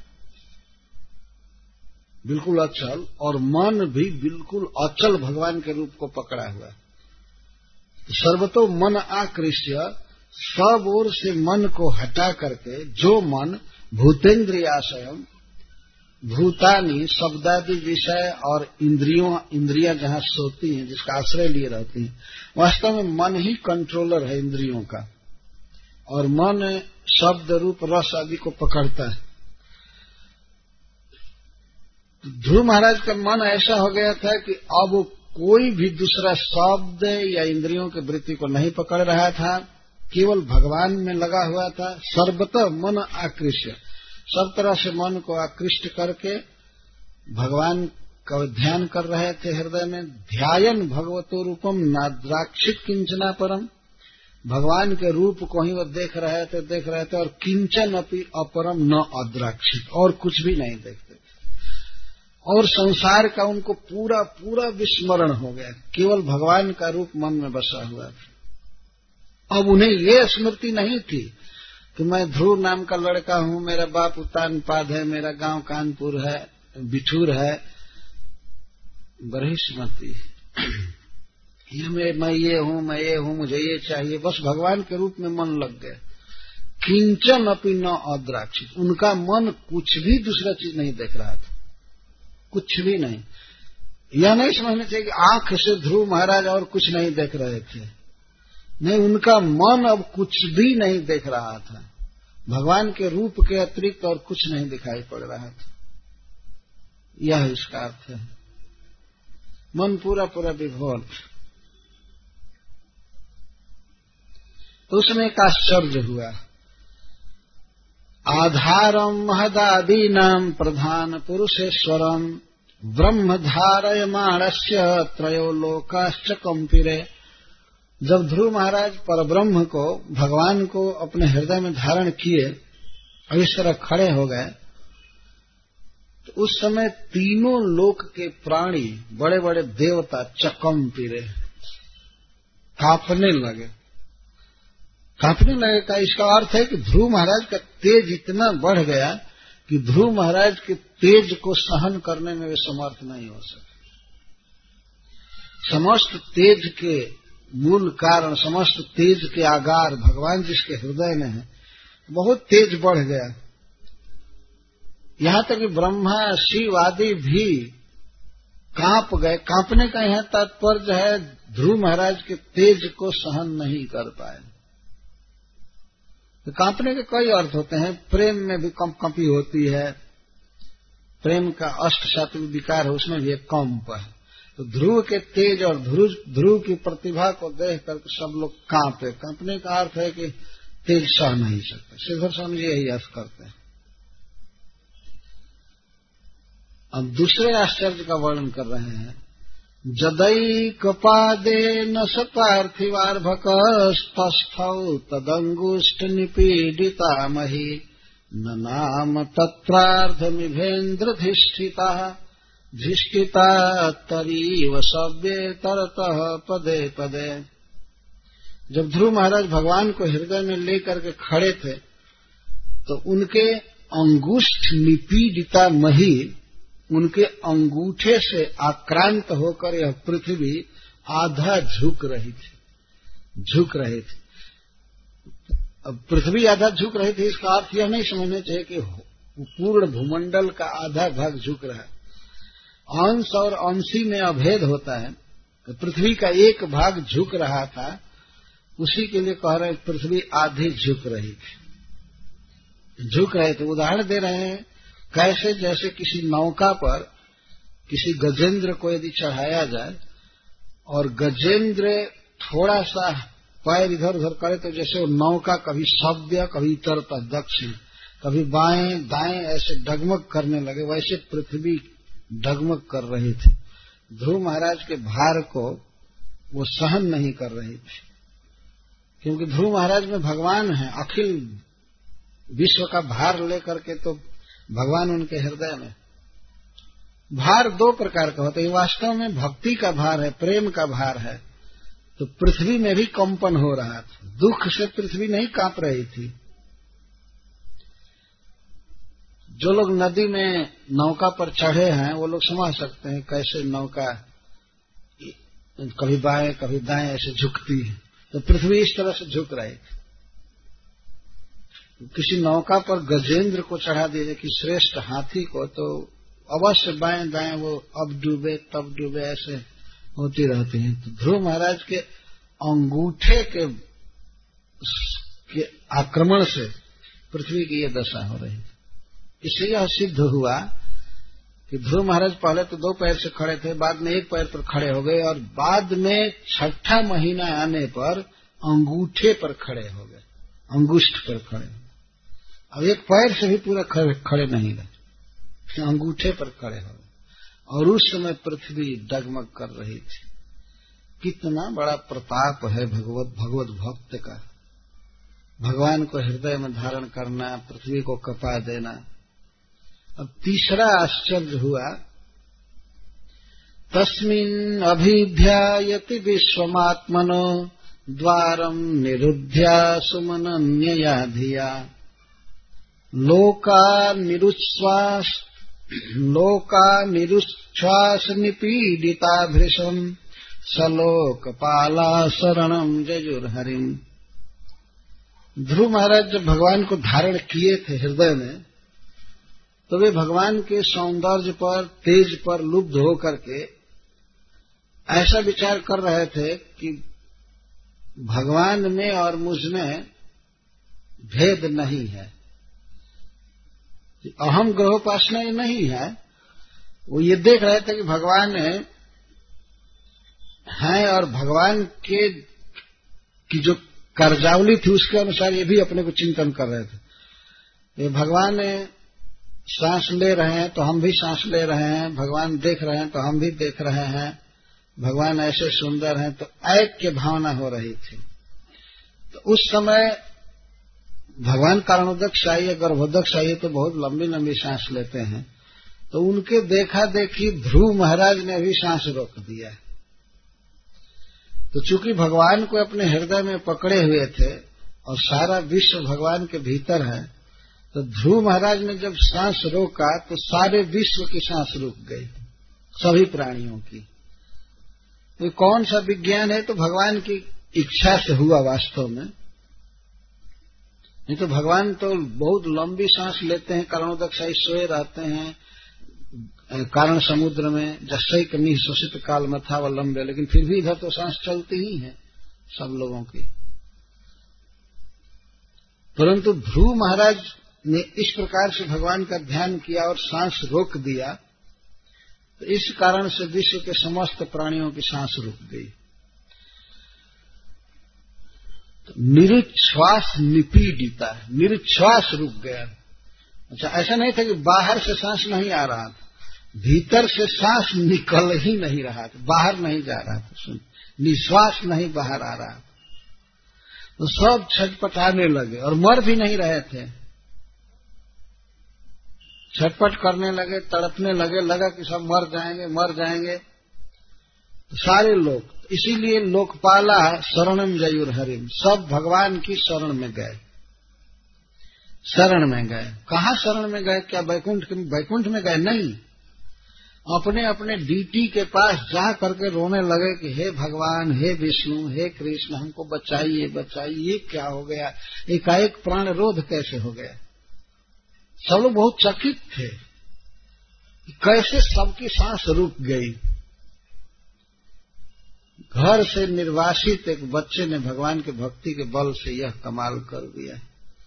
बिल्कुल अचल, और मन भी बिल्कुल अचल भगवान के रूप को पकड़ा हुआ है। सर्वतो मन आकृष्य, सब ओर से मन को हटा करके, जो मन भूतेन्द्रियाशयम, भूतानी शब्दादि विषय और इंद्रियां जहां सोती हैं, जिसका आश्रय लिए रहती हैं, वास्तव में मन ही कंट्रोलर है इंद्रियों का, और मन शब्द रूप रस आदि को पकड़ता है। ध्रुव महाराज का मन ऐसा हो गया था कि अब वो कोई भी दूसरा शब्द या इंद्रियों की वृत्ति को नहीं पकड़ रहा था, केवल भगवान में लगा हुआ था। सर्वतः मन आकृष्य, सब तरह से मन को आकृष्ट करके भगवान का ध्यान कर रहे थे हृदय में। ध्यान भगवतो रूपम नाद्राक्षित किंचना परम, भगवान के रूप को ही वो देख रहे थे, और किंचन अपि अपरम न अद्राक्षित, और कुछ भी नहीं देखते। और संसार का उनको पूरा पूरा विस्मरण हो गया, केवल भगवान का रूप मन में बसा हुआ था। अब उन्हें ये स्मृति नहीं थी कि मैं ध्रुव नाम का लड़का हूं, मेरा बाप उतानपाद है, मेरा गांव कानपुर है, बिठूर है, बड़ी स्मृति। मैं ये हूं, मुझे ये चाहिए, बस भगवान के रूप में मन लग गया। किंचन अपि न अद्राक्षित, उनका मन कुछ भी दूसरा चीज नहीं देख रहा था, कुछ भी नहीं। यह नहीं समझना चाहिए कि आंख से ध्रुव महाराज और कुछ नहीं देख रहे थे, नहीं, उनका मन अब कुछ भी नहीं देख रहा था। भगवान के रूप के अतिरिक्त और कुछ नहीं दिखाई पड़ रहा था। यह इसका अर्थ है, मन पूरा पूरा विभोर। तो उसमें एक आश्चर्य हुआ। आधारम महदादीनाम प्रधान पुरुषेश्वरम ब्रह्म धारयमाणस्य त्रयो लोकाश्च कंपिरे। जब ध्रुव महाराज परब्रह्म को, भगवान को अपने हृदय में धारण किए और इस तरह खड़े हो गए, तो उस समय तीनों लोक के प्राणी, बड़े बड़े देवता चकंपिरे, कांपने लगे। का इसका अर्थ है कि ध्रुव महाराज का तेज इतना बढ़ गया कि ध्रुव महाराज के तेज को सहन करने में वे समर्थ नहीं हो सके। समस्त तेज के मूल कारण, समस्त तेज के आगार भगवान जिसके हृदय में है, बहुत तेज बढ़ गया। यहां तक कि ब्रह्मा शिव आदि भी कांप गए। कांपने का यहाँ तात्पर्य है ध्रुव महाराज के तेज को सहन नहीं कर पाए। तो कांपने के कई अर्थ होते हैं। प्रेम में भी कंपी होती है, प्रेम का अष्ट सात्विक विकार है, उसमें भी एक कंप है। तो ध्रुव के तेज और ध्रुव की प्रतिभा को देख करके सब लोग कांपे। कांपने का अर्थ है कि तेज सह नहीं सकते। श्रीधर स्वामी जी यही अर्थ करते हैं। अब दूसरे आश्चर्य का वर्णन कर रहे हैं। जदैकपादे न स पार्थिवार्भकस्तस्थौ तदंगुष्ठ निपीडिता मही न नाम तत्रार्धमिभेन्द्रधिष्ठिता धिष्ठिता तरीव सव्ये तरतः पदे पदे। जब ध्रुव महाराज भगवान को हृदय में लेकर के खड़े थे तो उनके अंगुष्ठ निपीडिता मही, उनके अंगूठे से आक्रांत होकर यह पृथ्वी आधा झुक रही थी। अब पृथ्वी आधा झुक रही थी, इसका अर्थ यह नहीं समझना चाहिए कि पूर्ण भूमंडल का आधा भाग झुक रहा है। अंश और अंशी में अभेद होता है। तो पृथ्वी का एक भाग झुक रहा था, उसी के लिए कह रहे हैं पृथ्वी आधी झुक रही थी। झुक रहे थे, उदाहरण दे रहे हैं कैसे, जैसे किसी नौका पर किसी गजेंद्र को यदि चढ़ाया जाए और गजेंद्र थोड़ा सा पैर इधर उधर करे तो जैसे वो नौका कभी सव्य, कभी उत्तर दक्षिण, कभी बाएं दाएं ऐसे डगमग करने लगे, वैसे पृथ्वी डगमग कर रही थी। ध्रुव महाराज के भार को वो सहन नहीं कर रही थी, क्योंकि ध्रुव महाराज में भगवान है। अखिल विश्व का भार लेकर के तो भगवान उनके हृदय में। भार दो प्रकार का होता है। वास्तव में भक्ति का भार है, प्रेम का भार है। तो पृथ्वी में भी कंपन हो रहा था, दुख से पृथ्वी नहीं कांप रही थी। जो लोग नदी में नौका पर चढ़े हैं वो लोग समझ सकते हैं कैसे नौका कभी बाएं कभी दाएं ऐसे झुकती है। तो पृथ्वी इस तरह से झुक रही थी। किसी नौका पर गजेंद्र को चढ़ा दीजिए कि श्रेष्ठ हाथी को, तो अवश्य बाएं दाएं वो अब डूबे तब डूबे ऐसे होती रहती हैं। तो ध्रुव महाराज के अंगूठे के आक्रमण से पृथ्वी की ये दशा हो रही थी। इससे यह सिद्ध हुआ कि ध्रुव महाराज पहले तो दो पैर से खड़े थे, बाद में एक पैर पर खड़े हो गए और बाद में छठा महीना आने पर अंगूठे पर खड़े हो गए, अंगुष्ठ पर खड़े। अब एक पैर से भी पूरा खड़े नहीं रहे, अंगूठे पर खड़े हो गए। और उस समय पृथ्वी डगमग कर रही थी। कितना बड़ा प्रताप है भगवत भक्त का। भगवान को हृदय में धारण करना, पृथ्वी को कपा देना। अब तीसरा आश्चर्य हुआ, तस्मिन् अभिध्यायति विश्वमात्मनो द्वारं निरुध्या सुमनन्यया धिया लोकानिरुच्छ्वास निपीडिता भृशं सलोकपाला शरणं जजुर्हरिम्। ध्रुव महाराज जब भगवान को धारण किए थे हृदय में, तो वे भगवान के सौंदर्य पर, तेज पर लुब्ध होकर के ऐसा विचार कर रहे थे कि भगवान में और मुझ में भेद नहीं है, अहम ग्रहोपासना ये नहीं है। वो ये देख रहे थे कि भगवान है और भगवान के की जो कार्यावली थी उसके अनुसार ये भी अपने को चिंतन कर रहे थे। ये भगवान सांस ले रहे हैं तो हम भी सांस ले रहे हैं, भगवान देख रहे हैं तो हम भी देख रहे हैं, भगवान ऐसे सुंदर हैं, तो ऐक्य भावना हो रही थी। तो उस समय भगवान कारणोदक चाहिए, गर्भोदक चाहिए तो बहुत लंबी लंबी सांस लेते हैं। तो उनके देखा देखी ध्रुव महाराज ने भी सांस रोक दिया। तो चूंकि भगवान को अपने हृदय में पकड़े हुए थे और सारा विश्व भगवान के भीतर है, तो ध्रुव महाराज ने जब सांस रोका तो सारे विश्व की सांस रुक गई, सभी प्राणियों की। तो कौन सा विज्ञान है? तो भगवान की इच्छा से हुआ वास्तव में। नहीं तो भगवान तो बहुत लंबी सांस लेते हैं, कारणोदक शाही सोए रहते हैं, कारण समुद्र में जस्सई कमी शोषित काल मथावलंबे, लेकिन फिर भी इधर तो सांस चलती ही है सब लोगों की। परंतु ध्रुव महाराज ने इस प्रकार से भगवान का ध्यान किया और सांस रोक दिया, तो इस कारण से विश्व के समस्त प्राणियों की सांस रुक गई। तो निरुच्छ्वास निपीडिता, निरुच्छ्वास रुक गया। अच्छा, ऐसा नहीं था कि बाहर से सांस नहीं आ रहा था, भीतर से सांस निकल ही नहीं रहा था, बाहर नहीं जा रहा था, सुन, निश्वास नहीं बाहर आ रहा था। तो सब छटपटाने लगे और मर भी नहीं रहे थे, छटपट करने लगे, तड़पने लगे, लगा कि सब मर जाएंगे मर जाएंगे। तो सारे लोग, इसीलिए लोकपाला शरणम जयुर हरिम, सब भगवान की शरण में गए, शरण में गए। कहाँ शरण में गए? क्या वैकुंठ में गए? नहीं, अपने अपने डीटी के पास जा करके रोने लगे कि हे भगवान, हे विष्णु, हे कृष्ण, हमको बचाइए बचाइए। ये क्या हो गया? एकाएक प्राण रोध कैसे हो गया? सब लोग बहुत चकित थे, कैसे सबकी सांस रुक गई। घर से निर्वासित एक बच्चे ने भगवान के भक्ति के बल से यह कमाल कर दिया।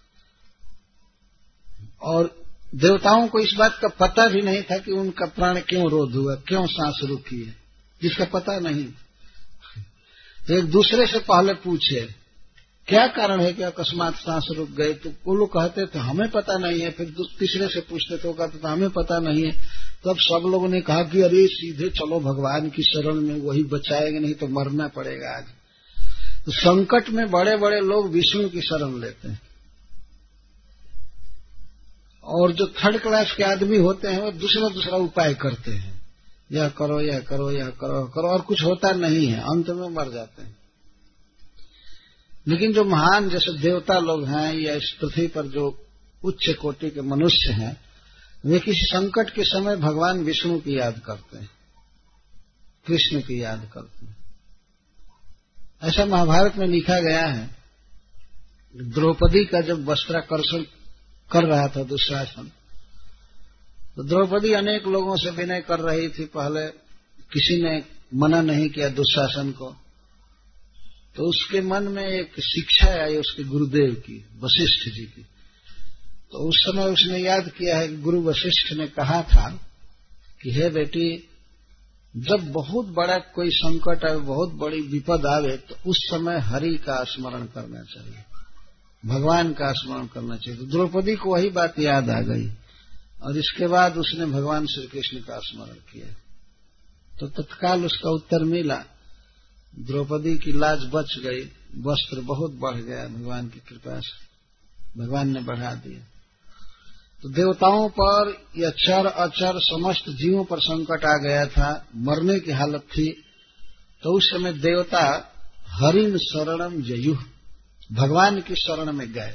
और देवताओं को इस बात का पता भी नहीं था कि उनका प्राण क्यों रोध हुआ, क्यों सांस रुकी है, जिसका पता नहीं। तो एक दूसरे से पहले पूछे क्या कारण है कि अकस्मात सांस रुक गई, तो वो लोग कहते थे हमें पता नहीं है। फिर तीसरे से पूछते तो कहते थे हमें पता नहीं है। तब सब लोगों ने कहा कि अरे सीधे चलो भगवान की शरण में, वही बचाएंगे, नहीं तो मरना पड़ेगा आज। तो संकट में बड़े बड़े लोग विष्णु की शरण लेते हैं, और जो थर्ड क्लास के आदमी होते हैं वो दूसरा दूसरा उपाय करते हैं, यह करो यह करो यह करो करो, और कुछ होता नहीं है, अंत में मर जाते हैं। लेकिन जो महान जैसे देवता लोग हैं या इस पृथ्वी पर जो उच्च कोटि के मनुष्य हैं, वे किसी संकट के समय भगवान विष्णु की याद करते हैं, कृष्ण की याद करते हैं। ऐसा महाभारत में लिखा गया है, द्रौपदी का जब वस्त्राकर्षण कर रहा था दुशासन, तो द्रौपदी अनेक लोगों से विनय कर रही थी। पहले किसी ने मना नहीं किया दुशासन को, तो उसके मन में एक शिक्षा आई उसके गुरुदेव की, वशिष्ठ जी की। तो उस समय उसने याद किया है कि गुरु वशिष्ठ ने कहा था कि हे बेटी, जब बहुत बड़ा कोई संकट आवे, बहुत बड़ी विपद आवे, तो उस समय हरि का स्मरण करना चाहिए, भगवान का स्मरण करना चाहिए। तो द्रौपदी को वही बात याद आ गई, और इसके बाद उसने भगवान श्री कृष्ण का स्मरण किया। तो तत्काल उसका उत्तर मिला, द्रौपदी की लाज बच गई, वस्त्र बहुत बढ़ गया, भगवान की कृपा से भगवान ने बढ़ा दिया। तो देवताओं पर या चर अचर समस्त जीवों पर संकट आ गया था, मरने की हालत थी। तो उस समय देवता हरिम शरणम जयुः, भगवान की शरण में गए।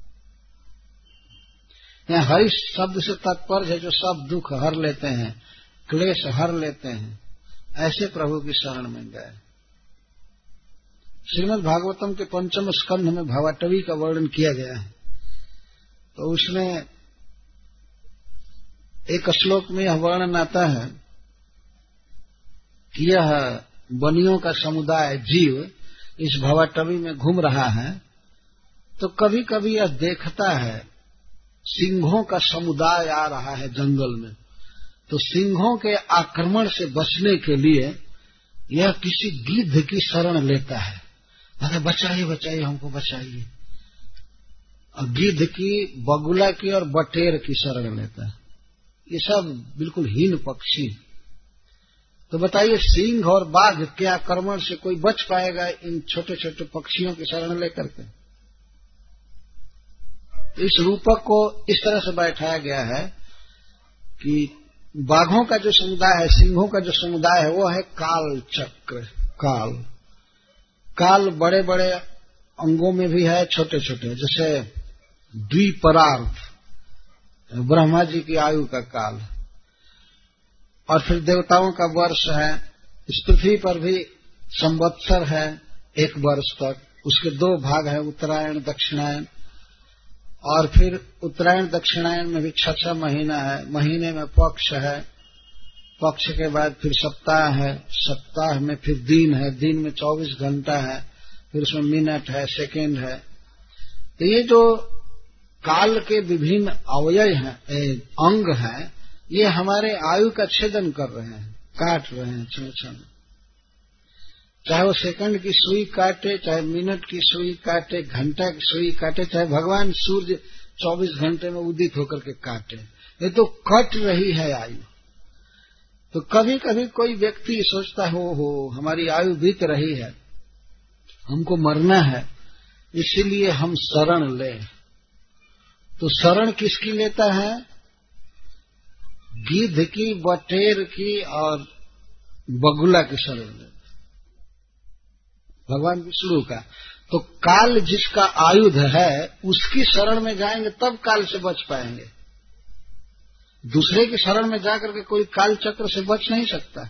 यहाँ हरि शब्द से तात्पर्य है जो सब दुख हर लेते हैं, क्लेश हर लेते हैं, ऐसे प्रभु की शरण में गए। श्रीमद् भागवतम के 5वें स्कंध में भावाटवी का वर्णन किया गया है। तो उसमें एक श्लोक में यह वर्णन आता है कि यह बनियों का समुदाय जीव इस भावाटवी में घूम रहा है, तो कभी कभी यह देखता है सिंहों का समुदाय आ रहा है जंगल में। तो सिंहों के आक्रमण से बचने के लिए यह किसी गिद्ध की शरण लेता है, अरे बचाइए बचाइए, हमको बचाइए। और गिद्ध की, बगुला की और बटेर की शरण लेता है। ये सब बिल्कुल हीन पक्षी। तो बताइए, सिंह और बाघ के आक्रमण से कोई बच पाएगा इन छोटे छोटे पक्षियों की शरण लेकर के? तो इस रूपक को इस तरह से बैठाया गया है कि बाघों का जो समुदाय है, सिंहों का जो समुदाय है, वो है काल चक्र। काल बड़े बड़े अंगों में भी है, छोटे छोटे, जैसे द्विपरार्थ, ब्रह्मा जी की आयु का काल। और फिर देवताओं का वर्ष है। इस पृथ्वी पर भी संवत्सर है 1 वर्ष तक, उसके 2 भाग है, उत्तरायण दक्षिणायन। और फिर उत्तरायण दक्षिणायन में भी 6 महीना है, महीने में पक्ष है, पक्ष के बाद फिर सप्ताह है, सप्ताह में फिर दिन है, दिन में 24 घंटा है, फिर उसमें मिनट है, सेकेंड है। तो ये जो काल के विभिन्न अवयव हैं, अंग हैं, ये हमारे आयु का छेदन कर रहे हैं, काट रहे हैं क्षण क्षण। चाहे वो सेकंड की सुई काटे, चाहे मिनट की सुई काटे, घंटा की सुई काटे, चाहे भगवान सूर्य 24 घंटे में उदित होकर के काटे, ये तो कट रही है आयु। तो कभी कभी कोई व्यक्ति सोचता हो हमारी आयु बीत रही है, हमको मरना है, इसीलिए हम शरण लें। तो शरण किसकी लेता है? गिद्ध की, बटेर की और बगुला की शरण लेता, भगवान विष्णु का। तो काल जिसका आयुध है उसकी शरण में जाएंगे तब काल से बच पाएंगे। दूसरे की शरण में जाकर के कोई काल चक्र से बच नहीं सकता।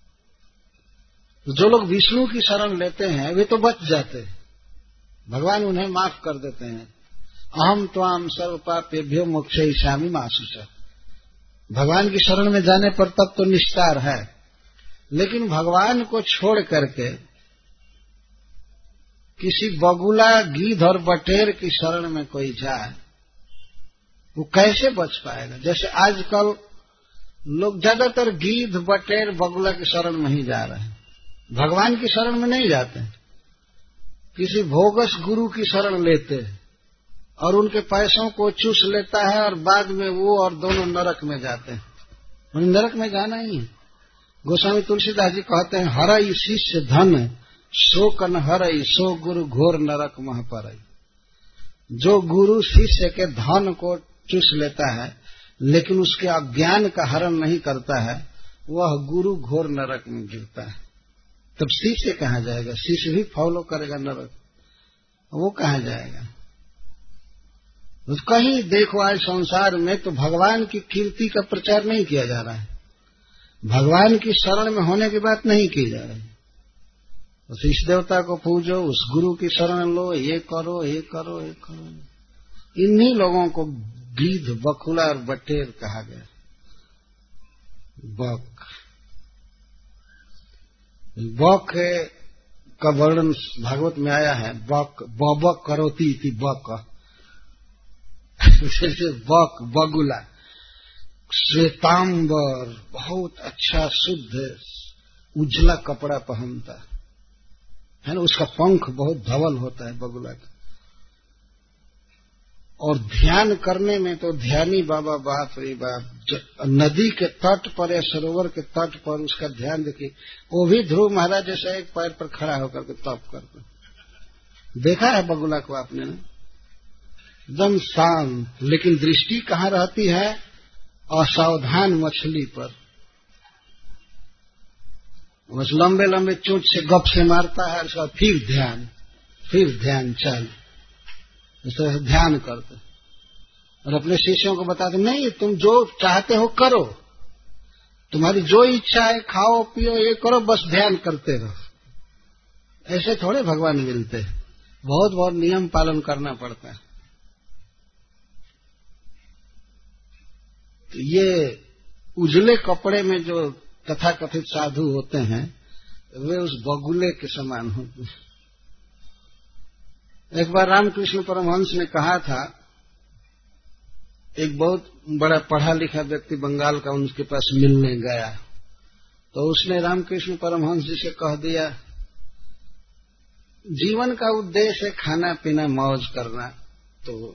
तो जो लोग विष्णु की शरण लेते हैं वे तो बच जाते हैं, भगवान उन्हें माफ कर देते हैं। अहम त्वाम सर्व पापेभ्यो मोक्षयिष्यामि मा शुचः। भगवान की शरण में जाने पर तब तो निस्तार है, लेकिन भगवान को छोड़ करके किसी बगुला, गीध और बटेर की शरण में कोई जाए, वो कैसे बच पाएगा? जैसे आजकल लोग ज्यादातर गीध, बटेर, बगुला की शरण में ही जा रहे हैं, भगवान की शरण में नहीं जाते। किसी भोगस गुरु की शरण लेते हैं और उनके पैसों को चूस लेता है और बाद में वो और दोनों नरक में जाते हैं। उन्हें नरक में जाना ही है। गोस्वामी तुलसीदास जी कहते हैं, हरई शिष्य धन सो कन हरई, सो गुरु घोर नरक मह परई। जो गुरु शिष्य के धन को चूस लेता है लेकिन उसके अज्ञान का हरण नहीं करता है, वह गुरु घोर नरक में गिरता है। तब शिष्य कहाँ जाएगा? शिष्य भी फॉलो करेगा नरक, वो कहाँ जाएगा? कहीं देखो आज संसार में तो भगवान की कीर्ति का प्रचार नहीं किया जा रहा है, भगवान की शरण में होने की बात नहीं की जा रही। उस इस देवता को पूजो, उस गुरु की शरण लो, ये करो, ये करो, ये करो। इन्हीं लोगों को गीध, बकुला और बटेर कहा गया। बक का वर्णन भागवत में आया है, बक बक करोती थी, बक जैसे बक, बगुला श्वेतांबर, बहुत अच्छा शुद्ध उजला कपड़ा पहनता है ना, उसका पंख बहुत धवल होता है बगुला का। और ध्यान करने में तो ध्यानी बाबा, बाप रे बाप, नदी के तट पर या सरोवर के तट पर उसका ध्यान देखिए, वो भी ध्रुव महाराज जैसा एक पैर पर खड़ा होकर के तप करते। देखा है बगुला को आपने ना, एकदम शांत, लेकिन दृष्टि कहाँ रहती है? असावधान मछली पर। बस लंबे लंबे चोट से गप से मारता है, उसका फिर ध्यान चल, इस तरह से ध्यान करते और अपने शिष्यों को बताते, नहीं तुम जो चाहते हो करो, तुम्हारी जो इच्छा है खाओ पियो ये करो, बस ध्यान करते रहो। ऐसे थोड़े भगवान मिलते हैं, बहुत बहुत नियम पालन करना पड़ता है। तो ये उजले कपड़े में जो तथाकथित साधु होते हैं वे उस बगुले के समान होते हैं। एक बार रामकृष्ण परमहंस ने कहा था, एक बहुत बड़ा पढ़ा लिखा व्यक्ति बंगाल का उनके पास मिलने गया, तो उसने रामकृष्ण परमहंस जी से कह दिया, जीवन का उद्देश्य है खाना पीना मौज करना। तो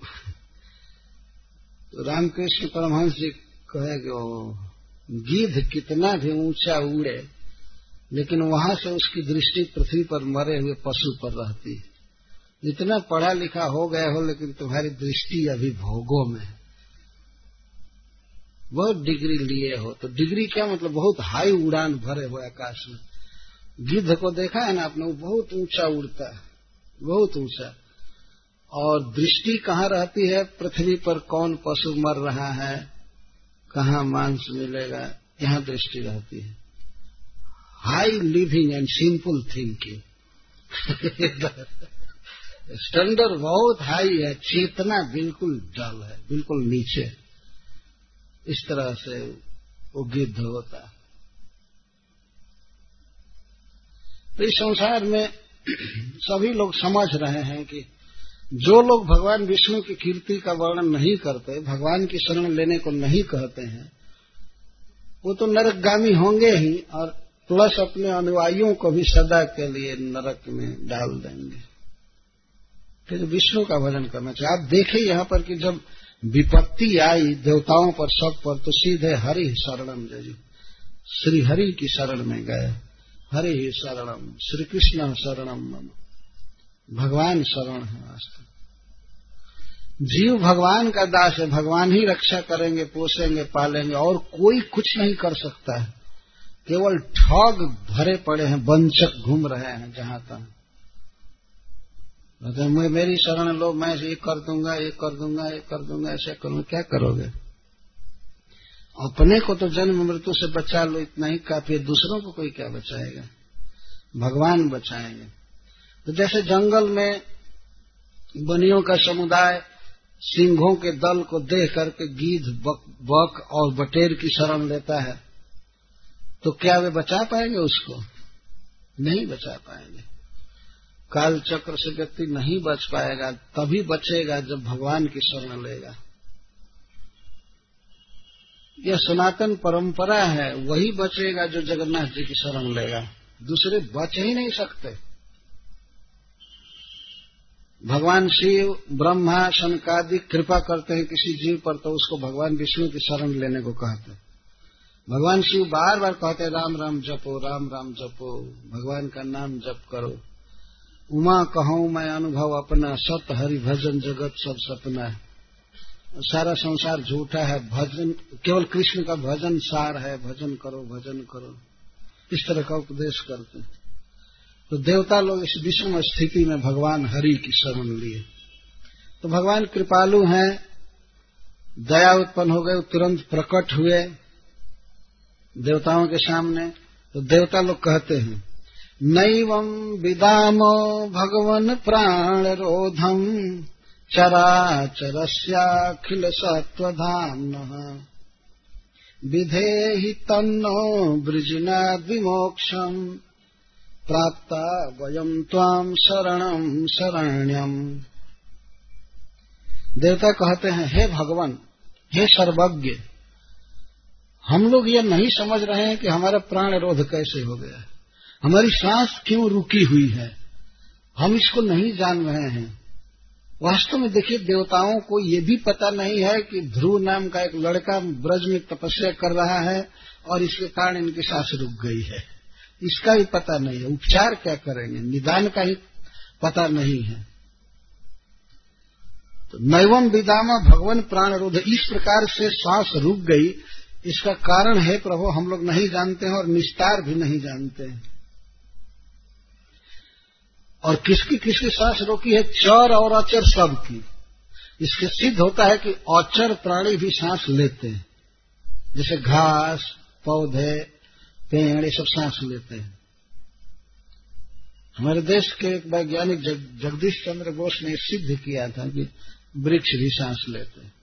रामकृष्ण परमहंस जी कहे कि गिद्ध कितना भी ऊंचा उड़े लेकिन वहां से उसकी दृष्टि पृथ्वी पर मरे हुए पशु पर रहती है। इतना पढ़ा लिखा हो गए हो लेकिन तुम्हारी दृष्टि अभी भोगों में है। बहुत डिग्री लिए हो, तो डिग्री क्या मतलब? बहुत हाई उड़ान भरे हुए आकाश में। गिद्ध को देखा है ना आपने, वो बहुत ऊंचा उड़ता है, बहुत ऊंचा। और दृष्टि कहाँ रहती है? पृथ्वी पर कौन पशु मर रहा है, कहाँ मांस मिलेगा, यहाँ दृष्टि रहती है। High living and simple thinking. Standard बहुत हाई है, चेतना बिल्कुल डल है, बिल्कुल नीचे। इस तरह से वो गिद्ध होता है। तो इस संसार में सभी लोग समझ रहे हैं कि जो लोग भगवान विष्णु की कीर्ति का वर्णन नहीं करते, भगवान की शरण लेने को नहीं कहते हैं, वो तो नरकगामी होंगे ही, और प्लस अपने अनुयायियों को भी सदा के लिए नरक में डाल देंगे। फिर विष्णु का भजन करना चाहिए। आप देखें यहाँ पर कि जब विपत्ति आई देवताओं पर सब पर, तो सीधे हरि शरणम जय, श्री हरि की शरण में गए। हरि ही शरणम, श्री कृष्ण शरणम मम, भगवान शरण है। वास्तव जीव भगवान का दास है, भगवान ही रक्षा करेंगे, पोसेंगे, पालेंगे, और कोई कुछ नहीं कर सकता है। केवल ठग भरे पड़े हैं, वंचक घूम रहे हैं जहां तक। मेरी शरण लो, मैं ये कर दूंगा, ये कर दूंगा, ये कर दूंगा, ऐसा करूंगा। क्या करोगे? अपने को तो जन्म मृत्यु से बचा लो, इतना ही काफी है। दूसरों को कोई क्या बचाएगा? भगवान बचाएंगे। तो जैसे जंगल में बनियों का समुदाय सिंहों के दल को देख करके गीध, बक और बटेर की शरण लेता है, तो क्या वे बचा पाएंगे उसको? नहीं बचा पाएंगे। काल चक्र से व्यक्ति नहीं बच पाएगा, तभी बचेगा जब भगवान की शरण लेगा। यह सनातन परंपरा है, वही बचेगा जो जगन्नाथ जी की शरण लेगा। दूसरे बच ही नहीं सकते। भगवान शिव, ब्रह्मा, शनकादि कृपा करते हैं किसी जीव पर, तो उसको भगवान विष्णु की शरण लेने को कहते हैं। भगवान शिव बार बार कहते हैं राम राम जपो, राम राम जपो, भगवान का नाम जप करो। उमा कहूं मैं अनुभव अपना, सत हरि भजन जगत सब सपना है। सारा संसार झूठा है, भजन केवल कृष्ण का भजन सार है। भजन करो, भजन करो, इस तरह का उपदेश करते हैं। तो देवता लोग इस विषम स्थिति में भगवान हरि की शरण लिए। तो भगवान कृपालु हैं, दया उत्पन्न हो गए, तुरंत प्रकट हुए देवताओं के सामने। तो देवता लोग कहते हैं नैवं विदामो भगवन प्राण रोधम चराचरस्याखिल सत्वधाम्नः विधेहि तन्नो वृजिनाद् विमोक्षम् प्राप्ता वयं त्वां शरणं शरण्यम्। देवता कहते हैं हे भगवान, हे सर्वज्ञ, हम लोग ये नहीं समझ रहे हैं कि हमारा प्राण रोध कैसे हो गया है, हमारी सांस क्यों रुकी हुई है, हम इसको नहीं जान रहे हैं। वास्तव में देखिए, देवताओं को ये भी पता नहीं है कि ध्रुव नाम का एक लड़का ब्रज में तपस्या कर रहा है और इसके कारण इनकी सांस रुक गई है, इसका भी पता नहीं है। उपचार क्या करेंगे, निदान का ही पता नहीं है। तो नैवम विदामा भगवान प्राण रोध, इस प्रकार से सांस रुक गई, इसका कारण है प्रभु हम लोग नहीं जानते हैं और निस्तार भी नहीं जानते हैं। और किसकी किसकी सांस रोकी है? चर और अचर सबकी। इससे सिद्ध होता है कि अचर प्राणी भी सांस लेते हैं, जैसे घास, पौधे, पेड़, ये सब सांस लेते हैं। हमारे देश के एक वैज्ञानिक जगदीश चंद्र बोस ने सिद्ध किया था कि वृक्ष भी सांस लेते हैं।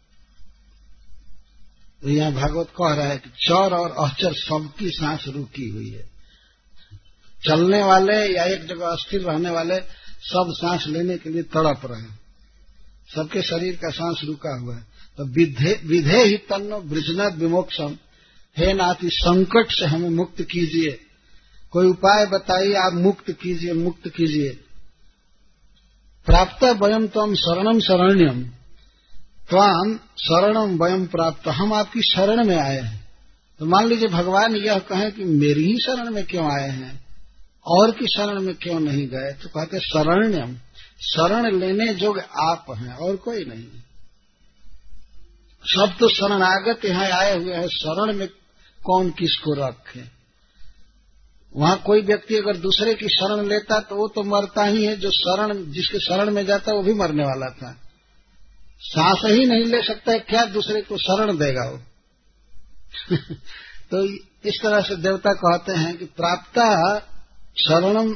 तो यहाँ भागवत कह रहा है कि चर और अचर सबकी सांस रुकी हुई है। चलने वाले या एक जगह स्थिर रहने वाले सब सांस लेने के लिए तड़प रहे हैं, सबके शरीर का सांस रुका हुआ है। तो विधे ही तन्नो वृजनाद् विमोक्षम, हे नाथ इस संकट से हमें मुक्त कीजिए, कोई उपाय बताइए, आप मुक्त कीजिए, मुक्त कीजिए। प्राप्त वयम त्वं शरणम शरण्यम, त्वाम शरणम वयम प्राप्त, हम आपकी शरण में आए हैं। तो मान लीजिए भगवान यह कहें कि मेरी ही शरण में क्यों आए हैं, और की शरण में क्यों नहीं गए? तो कहते शरण्यम, शरण लेने जोग आप हैं और कोई नहीं। सब तो शरणागत यहाँ आए हुए हैं, शरण में कौन किसको रखे? वहां कोई व्यक्ति अगर दूसरे की शरण लेता तो वो तो मरता ही है, जो शरण जिसके शरण में जाता वो भी मरने वाला था। सांस ही नहीं ले सकता है, क्या दूसरे को शरण देगा वो? तो इस तरह से देवता कहते हैं कि प्राप्ता शरणम,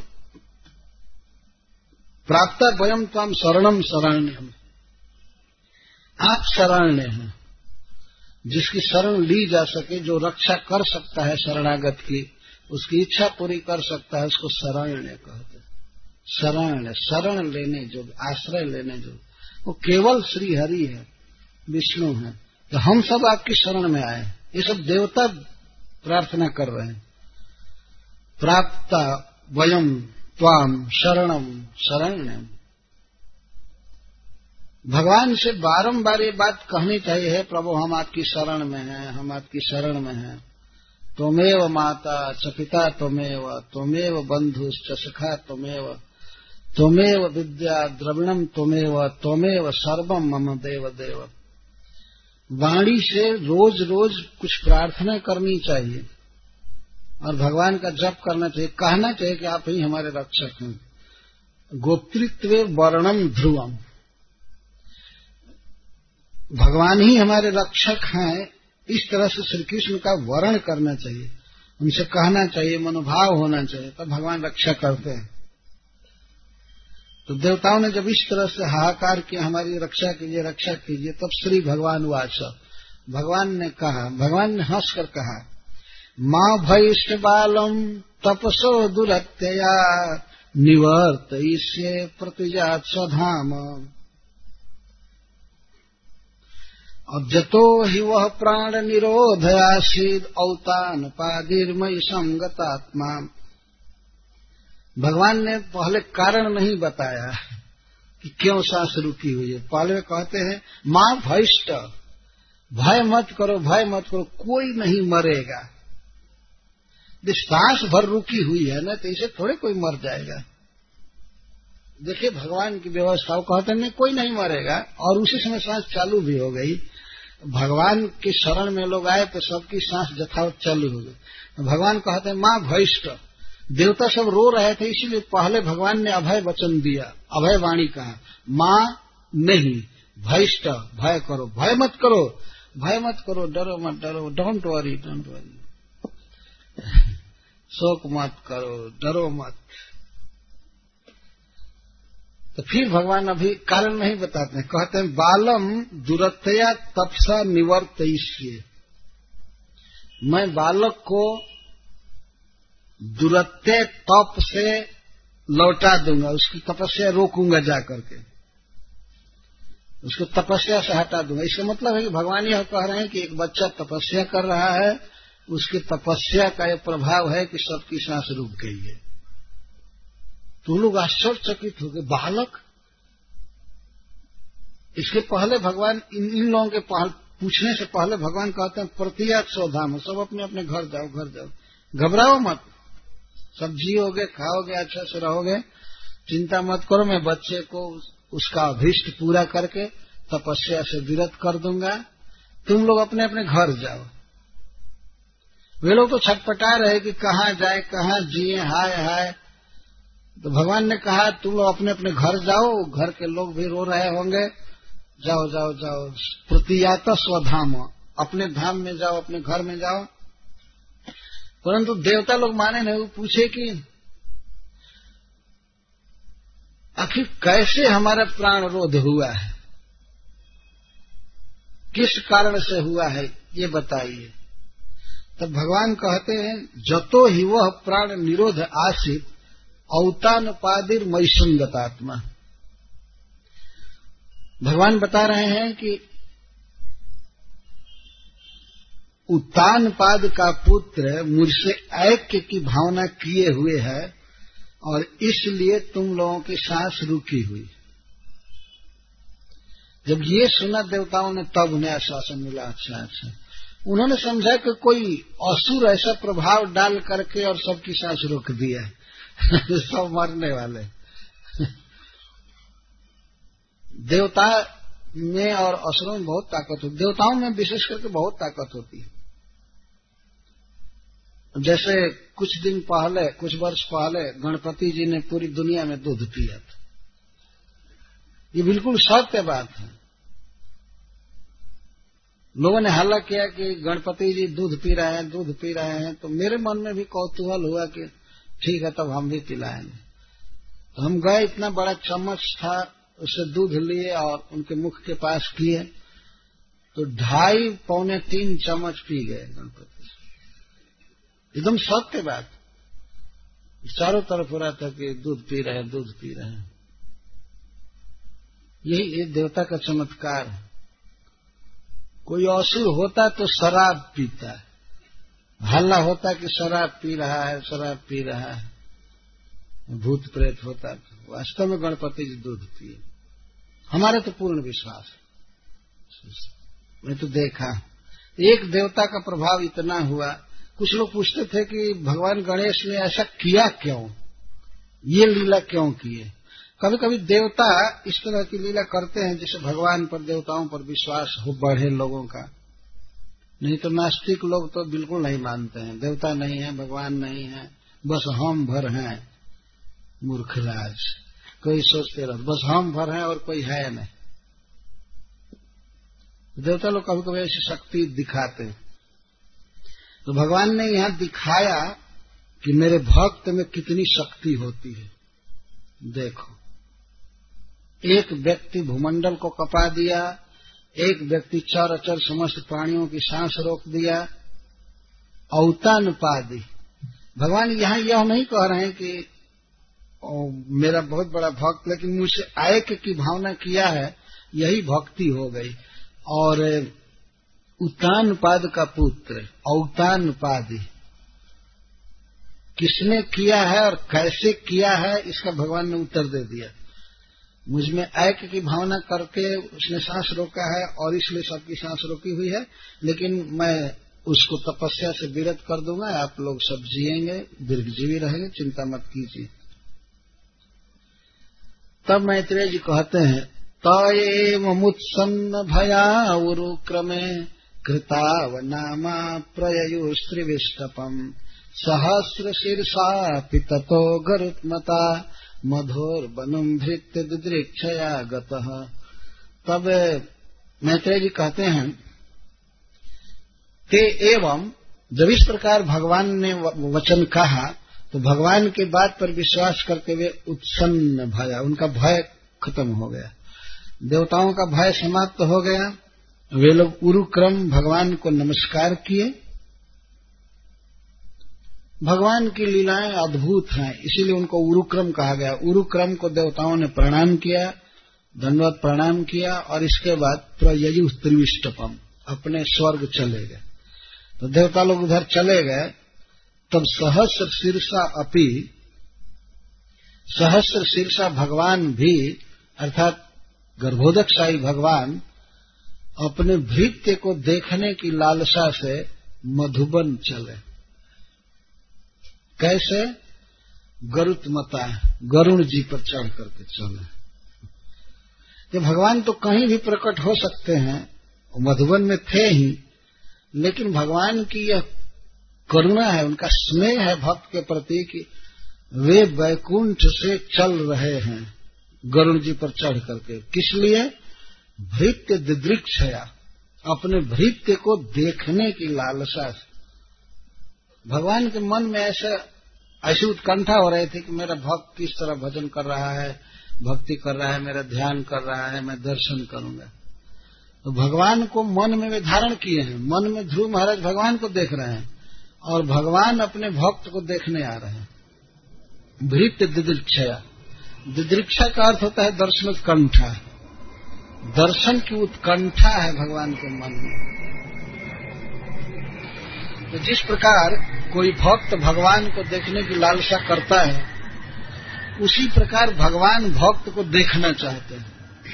प्राप्ता वयम त्वं शरणम शरण्यम, आप शरण्य हैं। जिसकी शरण ली जा सके, जो रक्षा कर सकता है शरणागत की, उसकी इच्छा पूरी कर सकता है, उसको शरण्य कहते हैं। शरण्य, शरण लेने जो, आश्रय लेने जो, वो केवल श्री हरि है, विष्णु है। तो हम सब आपकी शरण में आए। ये सब देवता प्रार्थना कर रहे हैं। प्राप्ता वयम त्वाम शरणम शरण्यम। भगवान से बारंबार ये बात कहनी चाहिए है, प्रभु हम आपकी शरण में हैं, हम आपकी शरण में हैं। त्वमेव माता च पिता त्वमेव, त्वमेव बंधुश्च सखा त्वमेव, त्वमेव विद्या द्रविणम त्वमेव, त्वमेव सर्वम मम देव देव। वाणी से रोज रोज कुछ प्रार्थना करनी चाहिए और भगवान का जप करना चाहिए। कहना चाहिए कि आप ही हमारे रक्षक हैं। गोप्तृत्वे वर्णम ध्रुवम, भगवान ही हमारे रक्षक हैं, इस तरह से श्री कृष्ण का वर्ण करना चाहिए, उनसे कहना चाहिए, मनोभाव होना चाहिए, तब भगवान रक्षा करते हैं। तो देवताओं ने जब इस तरह से हाहाकार किया, हमारी रक्षा कीजिए, रक्षा कीजिए, तब श्री भगवान वाच, भगवान ने कहा, भगवान ने हंसकर कहा, मां भयिष्ठ बालम तपसो दुरत्यया निवर्तयिष्ये प्रतिजात स्वधाम। अब जतो ही वह प्राण निरोध आसीद औतान पादिर्मयी संगतात्मा। भगवान ने पहले कारण नहीं बताया कि क्यों सांस रुकी हुई है। पहले कहते हैं मां भयिष्ठ, भय मत करो, भय मत करो, कोई नहीं मरेगा। सांस भर रुकी हुई है ना, तो इसे थोड़े कोई मर जाएगा। देखिए भगवान की व्यवस्था, कहते नहीं कोई नहीं मरेगा, और उसी समय सांस चालू भी हो गई। भगवान के शरण में लोग आए तो सबकी सांस यथावत चालू हो गई। भगवान कहते हैं मां भयिष्ठ। देवता सब रो रहे थे, इसीलिए पहले भगवान ने अभय वचन दिया, अभय वाणी कहा, मां नहीं, भयिष्ठ, भय करो, भय मत करो, भय मत करो, डरो मत, डरो, डोंट वरी, डोंट वरी, शोक मत करो, डरो मत। तो फिर भगवान अभी कारण नहीं बताते हैं, कहते हैं बालम दुरतया तपसा निवर्तयिष्ये। मैं बालक को दुरत्य तप से लौटा दूंगा, उसकी तपस्या रोकूंगा, जाकर के उसको तपस्या से हटा दूंगा। इसका मतलब है कि भगवान यह कह रहे हैं कि एक बच्चा तपस्या कर रहा है, उसकी तपस्या का यह प्रभाव है कि सबकी सांस रुक गई है। तो लोग आश्चर्यचकित हो गए, बालक। इसके पहले भगवान इन लोगों के पूछने से पहले भगवान कहते हैं प्रतियात स्वधाम, सब अपने अपने घर जाओ, घर जाओ, घबराओ मत, सब जियोगे, खाओगे, अच्छा से रहोगे, चिंता मत करो, मैं बच्चे को उसका अभीष्ट पूरा करके तपस्या से विरत कर दूंगा, तुम लोग अपने अपने घर जाओ। वे लोग तो छटपटा रहे कि कहाँ जाए, कहाँ जिए, हाय हाय। तो भगवान ने कहा तुम लोग अपने अपने घर जाओ, घर के लोग भी रो रहे होंगे, जाओ जाओ जाओ, प्रतियात स्वधाम, अपने धाम में जाओ, अपने घर में जाओ। परंतु देवता लोग माने नहीं, वो पूछे कि आखिर कैसे हमारा प्राण रोध हुआ है, किस कारण से हुआ है, ये बताइए। तब भगवान कहते हैं जतो ही वह प्राण निरोध आसित औतान पादिर मई संगतात्मा। भगवान बता रहे हैं कि उत्तान पाद का पुत्र मुझसे ऐक्य की भावना किए हुए है और इसलिए तुम लोगों की सांस रुकी हुई। जब ये सुना देवताओं ने तब उन्हें आश्वासन मिला, अच्छा अच्छा। उन्होंने समझा कि कोई असुर ऐसा प्रभाव डाल करके और सबकी सांस रोक दिया है सब मरने वाले। देवता में और असुरों में बहुत ताकत होती, देवताओं में विशेष करके बहुत ताकत होती है। जैसे कुछ दिन पहले, कुछ वर्ष पहले गणपति जी ने पूरी दुनिया में दूध पिया था। ये बिल्कुल सत्य बात है। लोगों ने हल्ला किया कि गणपति जी दूध पी रहे हैं, दूध पी रहे हैं। तो मेरे मन में भी कौतूहल हुआ कि ठीक है, तब हम भी पिलाएंगे। तो हम गए, इतना बड़ा चम्मच था, उससे दूध लिए और उनके मुख के पास किए तो 2.5 पौने 3 चम्मच पी गए गणपति। एकदम सत्य बात। चारों तरफ हो रहा था कि दूध पी रहे हैं, दूध पी रहे हैं। यही देवता का चमत्कार है। कोई असुर होता तो शराब पीता है, हल्ला होता कि शराब पी रहा है, शराब पी रहा है, भूत प्रेत होता। वास्तव में गणपति जी दूध पिए। हमारे तो पूर्ण विश्वास है। मैं तो देखा एक देवता का प्रभाव इतना हुआ। कुछ लोग पूछते थे कि भगवान गणेश ने ऐसा किया क्यों, ये लीला क्यों किए। कभी कभी देवता इस तरह की लीला करते हैं जिससे भगवान पर, देवताओं पर विश्वास हो बढ़े लोगों का। नहीं तो नास्तिक लोग तो बिल्कुल नहीं मानते हैं, देवता नहीं है, भगवान नहीं है, बस हम भर हैं। मूर्खराज कोई सोचते रह, बस हम भर हैं और कोई है नहीं। देवता लोग कभी कभी ऐसी शक्ति दिखाते हैं। तो भगवान ने यहां दिखाया कि मेरे भक्त में कितनी शक्ति होती है। देखो, एक व्यक्ति भूमंडल को कपा दिया, एक व्यक्ति चर अचर समस्त प्राणियों की सांस रोक दिया। औतानुपादी। भगवान यहां यह नहीं कह रहे हैं कि मेरा बहुत बड़ा भक्त, लेकिन मुझसे ऐक्य की भावना किया है, यही भक्ति हो गई। और उतानपाद का पुत्र औतानपादी, किसने किया है और कैसे किया है, इसका भगवान ने उत्तर दे दिया। मुझमें ऐक्य की भावना करके उसने सांस रोका है और इसलिए सबकी सांस रोकी हुई है, लेकिन मैं उसको तपस्या से विरत कर दूंगा, आप लोग सब जिएंगे, दीर्घजीवी रहेंगे, चिंता मत कीजिए। तब मैत्रेय जी कहते हैं, तयेव मुत्सन्न भया उरुक्रमे कृताव नामा प्रययुस्त्रिविष्टपम सहस्र शीर्षा पिततो गरुत्मता मधुर वनुम भृत्य दिदृक्षया गतः। तब मैत्रेय जी कहते हैं, ते एवं, जब इस प्रकार भगवान ने वचन कहा तो भगवान की बात पर विश्वास करते हुए उत्सन्न भया, उनका भय खत्म हो गया, देवताओं का भय समाप्त हो गया। वे लोग उरुक्रम भगवान को नमस्कार किए। भगवान की लीलाएं अद्भुत हैं, इसीलिए उनको उरुक्रम कहा गया। उरुक्रम को देवताओं ने प्रणाम किया, दंडवत प्रणाम किया, और इसके बाद प्रययु त्रिविष्टपम, अपने स्वर्ग चले गए। तो देवता लोग उधर चले गए। तब सहस्र शीर्षा अपि, सहस्र शीर्षा भगवान भी, अर्थात गर्भोदकशाही भगवान, अपने भृत्य को देखने की लालसा से मधुबन चले। कैसे? गरुत्मता, गरुण जी पर चढ़ करके चले। ये भगवान तो कहीं भी प्रकट हो सकते हैं, मधुबन में थे ही, लेकिन भगवान की यह करुणा है, उनका स्नेह है भक्त के प्रति कि वे वैकुंठ से चल रहे हैं गरुण जी पर चढ़ करके। किस लिए? भृत्य दिदृक्षया, अपने भृत्य को देखने की लालसा से। भगवान के मन में ऐसी उत्कंठा हो रही थी कि मेरा भक्त किस तरह भजन कर रहा है, भक्ति कर रहा है, मेरा ध्यान कर रहा है, मैं दर्शन करूंगा। तो भगवान को मन में वे धारण किए हैं। मन में ध्रुव महाराज भगवान को देख रहे हैं और भगवान अपने भक्त को देखने आ रहे हैं। भृत्य दिदृक्षया, दिदृक्षा का अर्थ होता है दर्शन उत्कंठा। दर्शन की उत्कंठा है भगवान के मन में। तो जिस प्रकार कोई भक्त भगवान को देखने की लालसा करता है, उसी प्रकार भगवान भक्त को देखना चाहते हैं।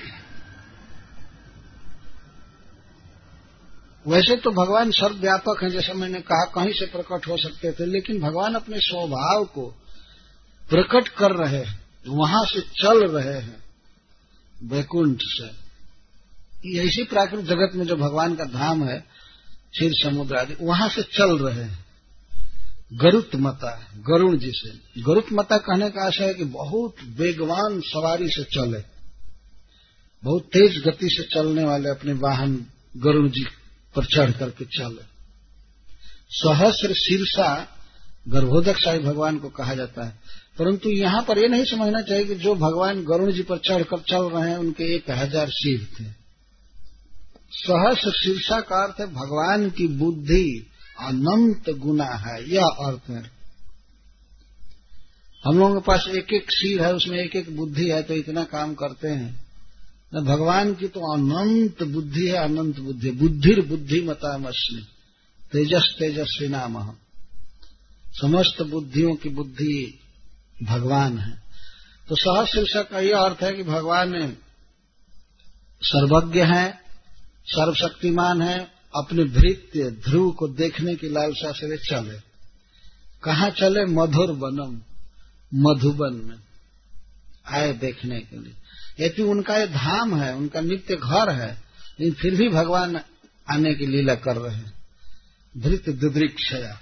वैसे तो भगवान सर्वव्यापक हैं, जैसा मैंने कहा, कहीं से प्रकट हो सकते थे, लेकिन भगवान अपने स्वभाव को प्रकट कर रहे हैं, वहां से चल रहे हैं वैकुंठ से। इसी प्राकृतिक जगत में जो भगवान का धाम है, क्षीर समुद्र आदि, वहां से चल रहे हैं गरुत्मता, गरुण जी से। गरुत्मता कहने का आशय है कि बहुत वेगवान सवारी से चले, बहुत तेज गति से चलने वाले अपने वाहन गरुण जी पर चढ़ करके चले। सहस्र शीर्षा गर्भोदकशाही भगवान को कहा जाता है, परंतु यहाँ पर यह नहीं समझना चाहिए कि जो भगवान गरुण जी पर चढ़कर चल रहे हैं उनके 1000 सिर थे। सहस्र शीर्षा का अर्थ है भगवान की बुद्धि अनंत गुना है, यह अर्थ है। हम लोगों के पास एक एक सिर है, उसमें एक एक बुद्धि है, तो इतना काम करते हैं। न भगवान की तो अनंत बुद्धि है, अनंत बुद्धि। बुद्धिर बुद्धिमतामस्मि तेजस तेजस्वी नाम। समस्त बुद्धियों की बुद्धि भगवान है। तो सहस्र का यह अर्थ है कि भगवान सर्वज्ञ है, सर्वशक्तिमान है। अपने भृत्य ध्रुव को देखने की लालसा से वे चले। कहाँ चले? मधुर वनम, मधुबन में आए देखने के लिए। यदि उनका ये धाम है, उनका नित्य घर है, लेकिन फिर भी भगवान आने की लीला कर रहे हैं। धृत दुदृक्षया।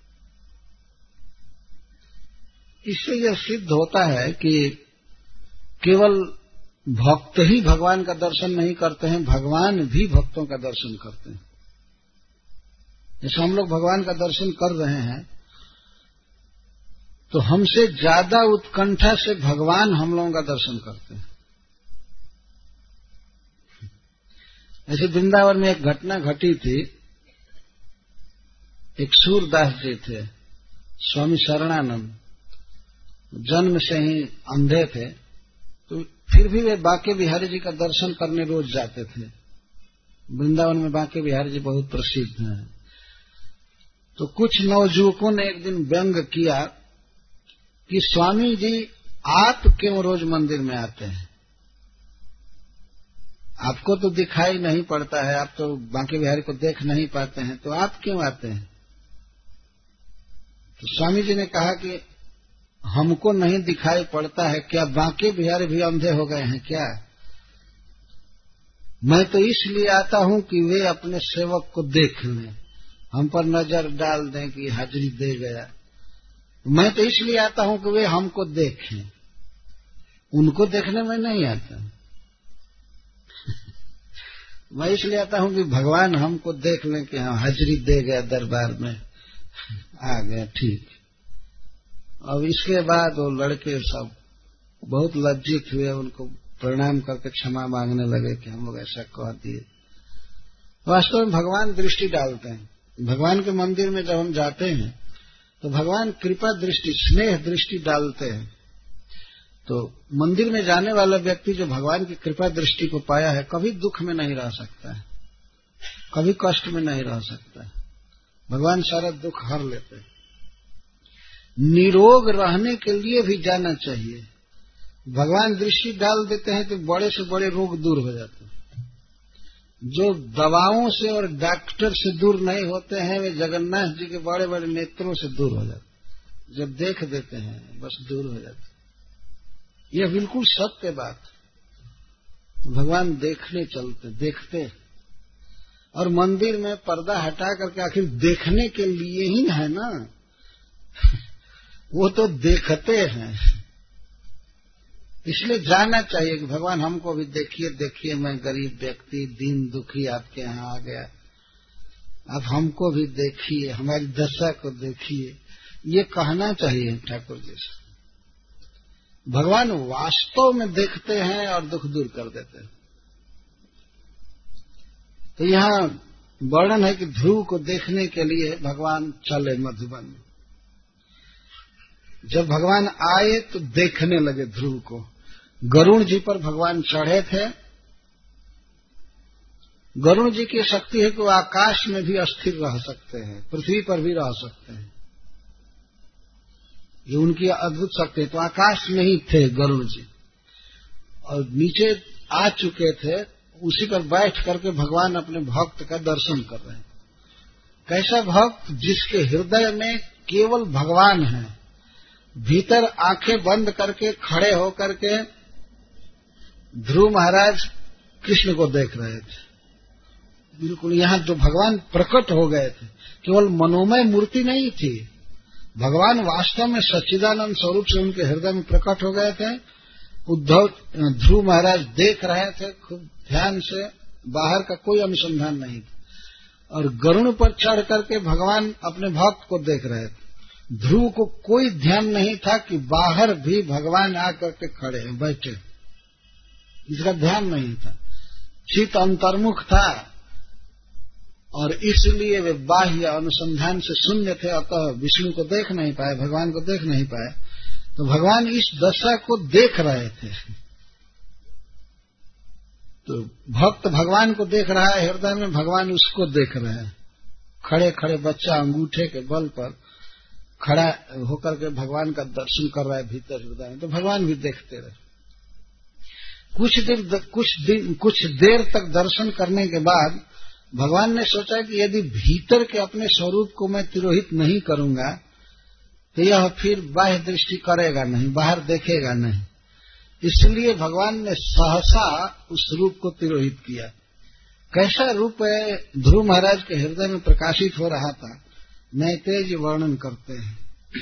इससे यह सिद्ध होता है कि केवल भक्त ही भगवान का दर्शन नहीं करते हैं, भगवान भी भक्तों का दर्शन करते हैं। जैसे हम लोग भगवान का दर्शन कर रहे हैं, तो हमसे ज्यादा उत्कंठा से भगवान हम लोगों का दर्शन करते हैं। ऐसे वृंदावन में एक घटना घटी थी। एक सूरदास जी थे, स्वामी शरणानंद, जन्म से ही अंधे थे, तो फिर भी वे बांके बिहारी जी का दर्शन करने रोज जाते थे। वृंदावन में बांके बिहारी जी बहुत प्रसिद्ध हैं। तो कुछ नवयुवकों ने एक दिन व्यंग किया कि स्वामी जी आप क्यों रोज मंदिर में आते हैं? आपको तो दिखाई नहीं पड़ता है, आप तो बांके बिहारी को देख नहीं पाते हैं, तो आप क्यों आते हैं? तो स्वामी जी ने कहा कि हमको नहीं दिखाई पड़ता है, क्या बांके बिहारी भी अंधे हो गए हैं क्या? मैं तो इसलिए आता हूं कि वे अपने सेवक को देख लें, हम पर नजर डाल दें कि हाजिरी दे गया। मैं तो इसलिए आता हूं कि वे हमको देखें, उनको देखने में नहीं आता। मैं इसलिए आता हूं कि भगवान हमको देख लें कि हाँ हाजिरी दे गया, दरबार में आ गया, ठीक। अब इसके बाद वो लड़के सब बहुत लज्जित हुए, उनको प्रणाम करके क्षमा मांगने लगे कि हम लोग ऐसा कह दिए। वास्तव में भगवान दृष्टि डालते हैं। भगवान के मंदिर में जब हम जाते हैं तो भगवान कृपा दृष्टि, स्नेह दृष्टि डालते हैं। तो मंदिर में जाने वाला व्यक्ति जो भगवान की कृपा दृष्टि को पाया है, कभी दुख में नहीं रह सकता है, कभी कष्ट में नहीं रह सकता है। भगवान सारा दुख हर लेते हैं। निरोग रहने के लिए भी जाना चाहिए। भगवान दृष्टि डाल देते हैं तो बड़े से बड़े रोग दूर हो जाते हैं। जो दवाओं से और डॉक्टर से दूर नहीं होते हैं, वे जगन्नाथ जी के बड़े बड़े नेत्रों से दूर हो जाते। जब देख देते हैं बस दूर हो जाते। यह बिल्कुल सत्य बात। भगवान देखने चलते, देखते, और मंदिर में पर्दा हटा करके आखिर देखने के लिए ही है ना। वो तो देखते हैं, इसलिए जाना चाहिए कि भगवान हमको भी देखिए, देखिए मैं गरीब व्यक्ति, दीन दुखी आपके यहाँ आ गया, आप हमको भी देखिए, हमारी दशा को देखिए, ये कहना चाहिए ठाकुर जी से। भगवान वास्तव में देखते हैं और दुख दूर कर देते हैं। तो यहाँ वर्णन है कि ध्रुव को देखने के लिए भगवान चले मधुबन में। जब भगवान आए तो देखने लगे ध्रुव को। गरुण जी पर भगवान चढ़े थे। गरुण जी की शक्ति है कि वो आकाश में भी अस्थिर रह सकते हैं, पृथ्वी पर भी रह सकते हैं। ये उनकी अद्भुत शक्ति है। तो आकाश में ही थे गरुण जी और नीचे आ चुके थे, उसी पर बैठ करके भगवान अपने भक्त का दर्शन कर रहे हैं। कैसा भक्त? जिसके हृदय में केवल भगवान है। भीतर आंखें बंद करके खड़े होकर के ध्रुव महाराज कृष्ण को देख रहे थे। बिल्कुल यहाँ जो भगवान प्रकट हो गए थे, केवल मनोमय मूर्ति नहीं थी, भगवान वास्तव में सच्चिदानंद स्वरूप से उनके हृदय में प्रकट हो गए थे। उद्धव ध्रुव महाराज देख रहे थे खूब ध्यान से, बाहर का कोई अनुसंधान नहीं था। और गरुड़ पर चढ़ करके भगवान अपने भक्त को देख रहे थे। ध्रुव को कोई ध्यान नहीं था कि बाहर भी भगवान आकर के खड़े हैं, बैठे, इसका ध्यान नहीं था। चित्त अंतर्मुख था और इसलिए वे बाह्य अनुसंधान से शून्य थे, अतः विष्णु को देख नहीं पाए, भगवान को देख नहीं पाए। तो भगवान इस दशा को देख रहे थे। तो भक्त भगवान को देख रहा है, हृदय में भगवान उसको देख रहे हैं। खड़े खड़े बच्चा अंगूठे के बल पर खड़ा होकर के भगवान का दर्शन कर रहा है भीतर हृदय में, तो भगवान भी देखते रहे। कुछ देर तक दर्शन करने के बाद भगवान ने सोचा कि यदि भीतर के अपने स्वरूप को मैं तिरोहित नहीं करूंगा तो यह फिर बाह्य दृष्टि करेगा नहीं, बाहर देखेगा नहीं। इसलिए भगवान ने सहसा उस रूप को तिरोहित किया। कैसा रूप है ध्रुव महाराज के हृदय में प्रकाशित हो रहा था, मैत्रेय वर्णन करते हैं,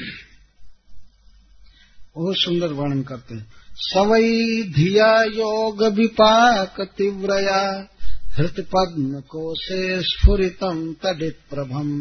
बहुत सुंदर वर्णन करते हैं। सवै धिया योग विपाक तीव्रया हृत पद्म कोशे स्फुरितम तडित प्रभम।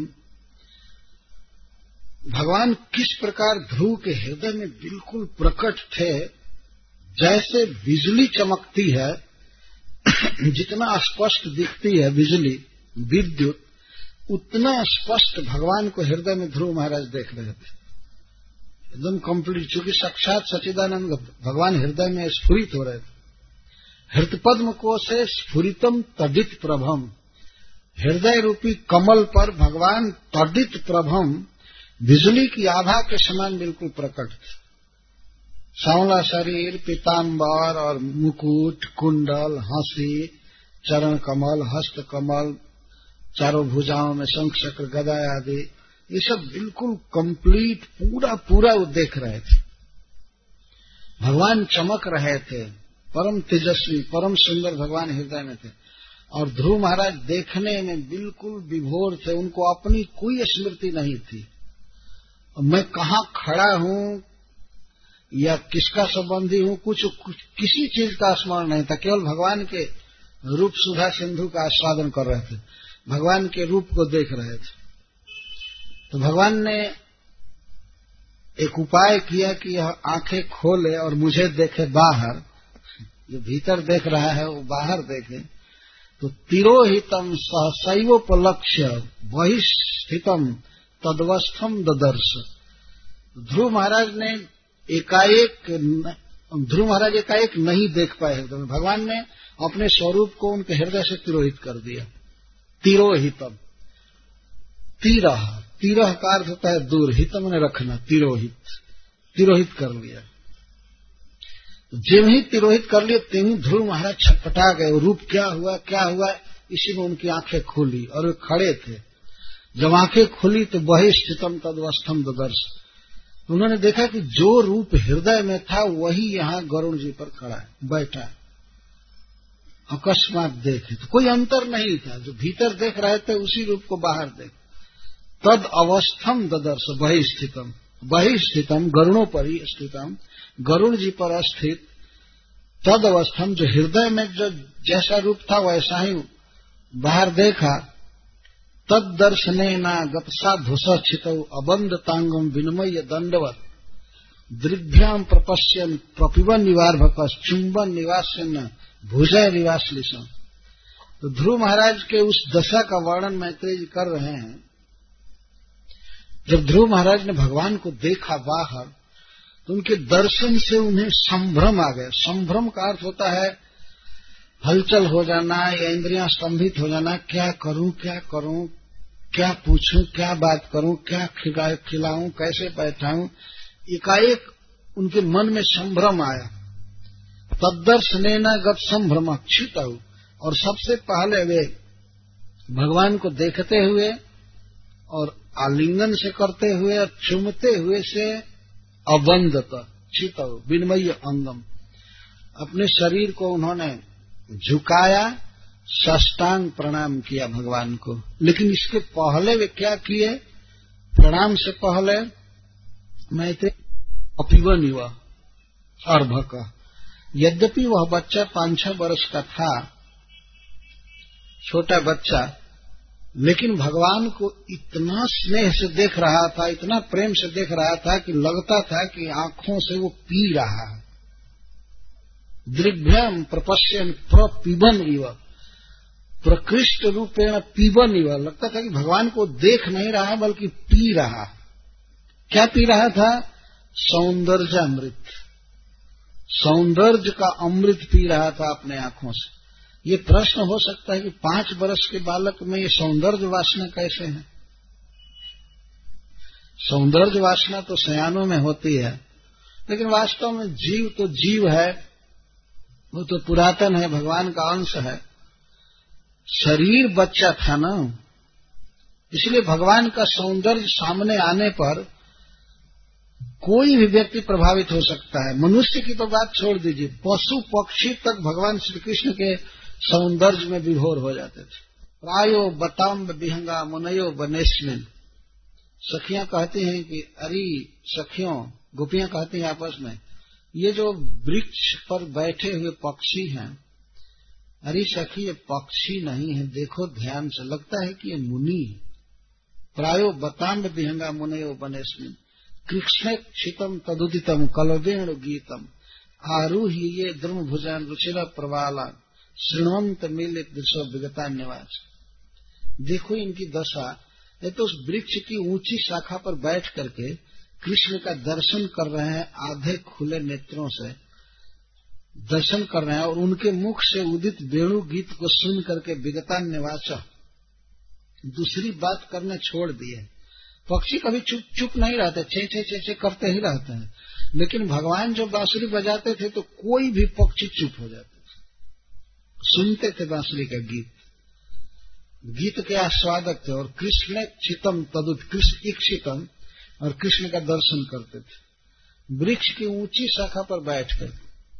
भगवान किस प्रकार ध्रुव के हृदय में बिल्कुल प्रकट थे, जैसे बिजली चमकती है, जितना स्पष्ट दिखती है बिजली विद्युत, उतना स्पष्ट भगवान को हृदय में ध्रुव महाराज देख रहे थे, एकदम कंप्लीट, चूंकि साक्षात सच्चिदानंद भगवान हृदय में स्फुरित हो रहे थे। हृत पद्म कोशे स्फुरितम तडित प्रभम, हृदय रूपी कमल पर भगवान तडित प्रभम बिजली की आभा के समान बिल्कुल प्रकट थे। सांवला शरीर, पीताम्बर और मुकुट, कुंडल, हंसी, चरण कमल, हस्त कमल, चारों भुजाओं में शंख चक्र गदा आदि, ये सब बिल्कुल कंप्लीट पूरा वो देख रहे थे। भगवान चमक रहे थे, परम तेजस्वी, परम सुंदर भगवान हृदय में थे। और ध्रुव महाराज देखने में बिल्कुल विभोर थे, उनको अपनी कोई स्मृति नहीं थी। मैं कहाँ खड़ा हूँ या किसका संबंधी हूँ, कुछ किसी चीज का स्मरण नहीं था, केवल भगवान के रूप सुधा सिंधु का आस्वादन कर रहे थे, भगवान के रूप को देख रहे थे। तो भगवान ने एक उपाय किया कि यह आंखें खोले और मुझे देखे बाहर, जो भीतर देख रहा है वो बाहर देखे। तो तिरोहितम सहसैवोपलक्ष्य बहिस्थितम तदवस्थम ददर्श। ध्रुव महाराज एकाएक नहीं देख पाए हृदय में, भगवान ने अपने स्वरूप को उनके हृदय से तिरोहित कर दिया। तिरोहितम, तिरह का अर्थ होता है दूर, हितम ने रखना, तिरोहित कर लिया। जिम ही तिरोहित कर लिए तिम ही ध्रुव महाराज छटपटा गए। रूप क्या हुआ, इसी में उनकी आंखें खुली और वे खड़े थे। जब आंखें खुली तो बहिस्थितम तदवस्थम ददर्श, उन्होंने देखा कि जो रूप हृदय में था वही यहाँ गरुड़ जी पर खड़ा है, बैठा है। अकस्मात देखे तो कोई अंतर नहीं था, जो भीतर देख रहे थे उसी रूप को बाहर देख। तद अवस्थम ददर्श बहिस्थितम गरुणों पर ही स्थितम, गरुड़ जी पर स्थित। तद अवस्थम, जो हृदय में जो जैसा रूप था वैसा ही बाहर देखा। तद दर्शनेना गतसा धुसचित अबंध तांगम विनिमय दंडवत दृग्भ्याम प्रपश्यन प्रपिबन निवार्भक चुंबन निवासन भुजय निवासलिसम। तो ध्रुव महाराज के उस दशा का वर्णन मैत्रेय जी कर रहे हैं। जब ध्रुव महाराज ने भगवान को देखा बाहर तो उनके दर्शन से उन्हें संभ्रम आ गया। संभ्रम का अर्थ होता है हलचल हो जाना या इंद्रियां स्तंभित हो जाना, क्या करूं, क्या पूछूं, क्या बात करूं, क्या खिलाऊं, कैसे बैठाऊं। एकाएक उनके मन में संभ्रम आया। तद्दर्शनेन गत संभ्रम क्षितौ, और सबसे पहले वे भगवान को देखते हुए और आलिंगन से करते हुए और चुमते हुए से अबंधत चितौ विनिमय अंगम, अपने शरीर को उन्होंने झुकाया, साष्टांग प्रणाम किया भगवान को। लेकिन इसके पहले वे क्या किए? प्रणाम से पहले मैत्रेय अपिवन युवा अर्भक, यद्यपि वह बच्चा 5-6 वर्ष का था, छोटा बच्चा, लेकिन भगवान को इतना स्नेह से देख रहा था, इतना प्रेम से देख रहा था कि लगता था कि आंखों से वो पी रहा है। दृग्भ्याम प्रपश्यन प्रपिबन इव, प्रकृष्ट रूपेण पीबन इव, लगता था कि भगवान को देख नहीं रहा बल्कि पी रहा। क्या पी रहा था? सौंदर्यामृत, सौंदर्य का अमृत पी रहा था अपने आंखों से। ये प्रश्न हो सकता है कि 5 वर्ष के बालक में ये सौंदर्य वासना कैसे है? सौंदर्य वासना तो सयानों में होती है, लेकिन वास्तव में जीव तो जीव है, वो तो पुरातन है, भगवान का अंश है। शरीर बच्चा था ना, इसलिए भगवान का सौंदर्य सामने आने पर कोई भी व्यक्ति प्रभावित हो सकता है। मनुष्य की तो बात छोड़ दीजिए, पशु पक्षी तक भगवान श्री कृष्ण के सौंदर्य में विभोर हो जाते थे। प्रायो बताम्ब विहंगा मुनयो बनेस्मिन। सखियां कहती हैं कि अरे सखियों, गोपियां कहती हैं आपस में, ये जो वृक्ष पर बैठे हुए पक्षी हैं, अरे सखी ये पक्षी नहीं है, देखो ध्यान से, लगता है कि ये मुनि। प्रायो बताम्ब विहंगा मुनयो बनेस्मिन कृष्ण क्षितम तदुदितम कलवेणु गीतम आरूह्य ये द्रुम भुजान रुचिरा प्रवाला श्रृणवंत मिलित दृश्य विगतान्यवाच। देखो इनकी दशा, ये तो उस वृक्ष की ऊंची शाखा पर बैठ करके कृष्ण का दर्शन कर रहे हैं, आधे खुले नेत्रों से दर्शन कर रहे हैं, और उनके मुख से उदित वेणु गीत को सुन करके विगतान्यवाच दूसरी बात करने छोड़ दिए। पक्षी कभी चुप चुप नहीं रहते, चे चे चे चे करते ही रहते हैं, लेकिन भगवान जो बांसुरी बजाते थे तो कोई भी पक्षी चुप हो जाते थे, सुनते थे बांसुरी का गीत, गीत के आस्वादक थे। और कृष्ण चितम तदुत, कृष्ण इक्षितम, और कृष्ण का दर्शन करते थे वृक्ष की ऊंची शाखा पर बैठकर,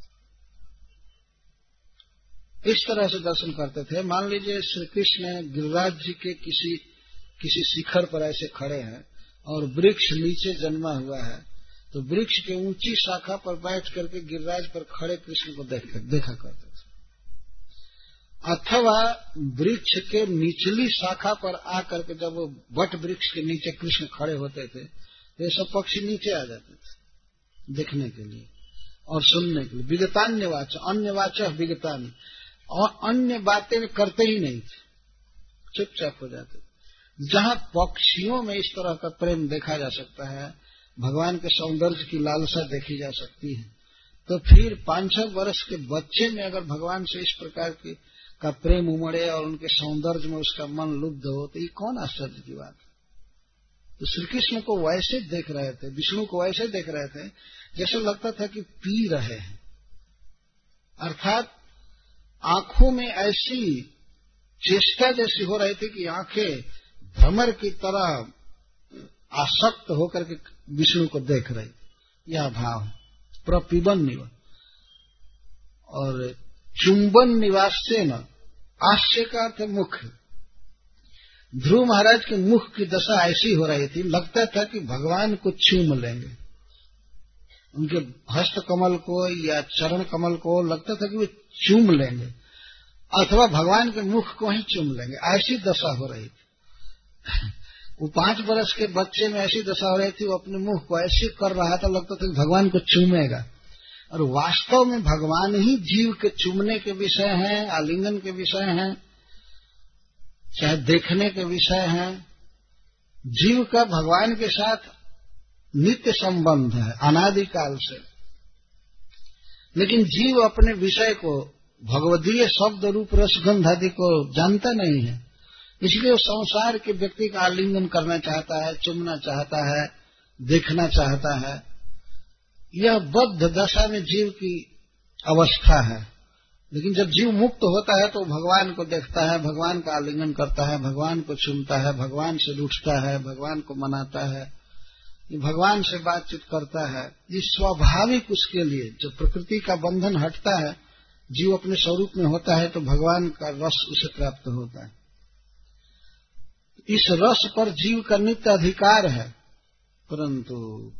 इस तरह से दर्शन करते थे। मान लीजिए श्री कृष्ण गिरिराज जी के किसी शिखर पर ऐसे खड़े हैं और वृक्ष नीचे जन्मा हुआ है, तो वृक्ष के ऊंची शाखा पर बैठ करके गिरिराज पर खड़े कृष्ण को देखा करते थे। अथवा वृक्ष के निचली शाखा पर आकर के जब वो वट वृक्ष के नीचे कृष्ण खड़े होते थे तो ये सब पक्षी नीचे आ जाते थे देखने के लिए और सुनने के लिए। विगतान्यवाच, अन्यवाच विगतान्य, और अन्य बातें करते ही नहीं थे, चुपचाप हो जाते थे। जहां पक्षियों में इस तरह का प्रेम देखा जा सकता है, भगवान के सौंदर्य की लालसा देखी जा सकती है, तो फिर 5-6 वर्ष के बच्चे में अगर भगवान से इस प्रकार का प्रेम उमड़े और उनके सौंदर्य में उसका मन लुब्ध हो, तो ये कौन आश्चर्य की बात है। तो श्री कृष्ण को वैसे देख रहे थे, विष्णु को वैसे देख रहे थे जैसे लगता था कि पी रहे हैं, अर्थात आंखों में ऐसी चेष्टा जैसी हो रही थी कि आंखें भ्रमर की तरह आसक्त होकर के विष्णु को देख रही, यह भाव है। प्रपिबन निवास और चुंबन निवास से न, आश्चर्य का अर्थ मुख। ध्रुव महाराज के मुख की दशा ऐसी हो रही थी, लगता था कि भगवान को चूम लेंगे, उनके हस्त कमल को या चरण कमल को लगता था कि वे चूम लेंगे, अथवा भगवान के मुख को ही चूम लेंगे, ऐसी दशा हो रही थी। वो 5 वर्ष के बच्चे में ऐसी दशा हो रही थी, वो अपने मुख को ऐसे कर रहा था, लगता था कि भगवान को चूमेगा, और वास्तव में भगवान ही जीव के चूमने के विषय हैं, आलिंगन के विषय हैं, चाहे देखने के विषय हैं। जीव का भगवान के साथ नित्य संबंध है अनादिकाल से, लेकिन जीव अपने विषय को, भगवदीय शब्द रूप रसगंध आदि को जानता नहीं है, इसलिए वो संसार के व्यक्ति का आलिंगन करना चाहता है, चुमना चाहता है, देखना चाहता है। यह बद्ध दशा में जीव की अवस्था है। लेकिन जब जीव मुक्त होता है तो भगवान को देखता है, भगवान का आलिंगन करता है, भगवान को चूमता है, भगवान से रूठता है, भगवान को मनाता है, भगवान से बातचीत करता है। ये स्वाभाविक उसके लिए, जब प्रकृति का बंधन हटता है, जीव अपने स्वरूप में होता है, तो भगवान का रस उसे प्राप्त होता है। इस रस पर जीव का नित्य अधिकार है, परंतु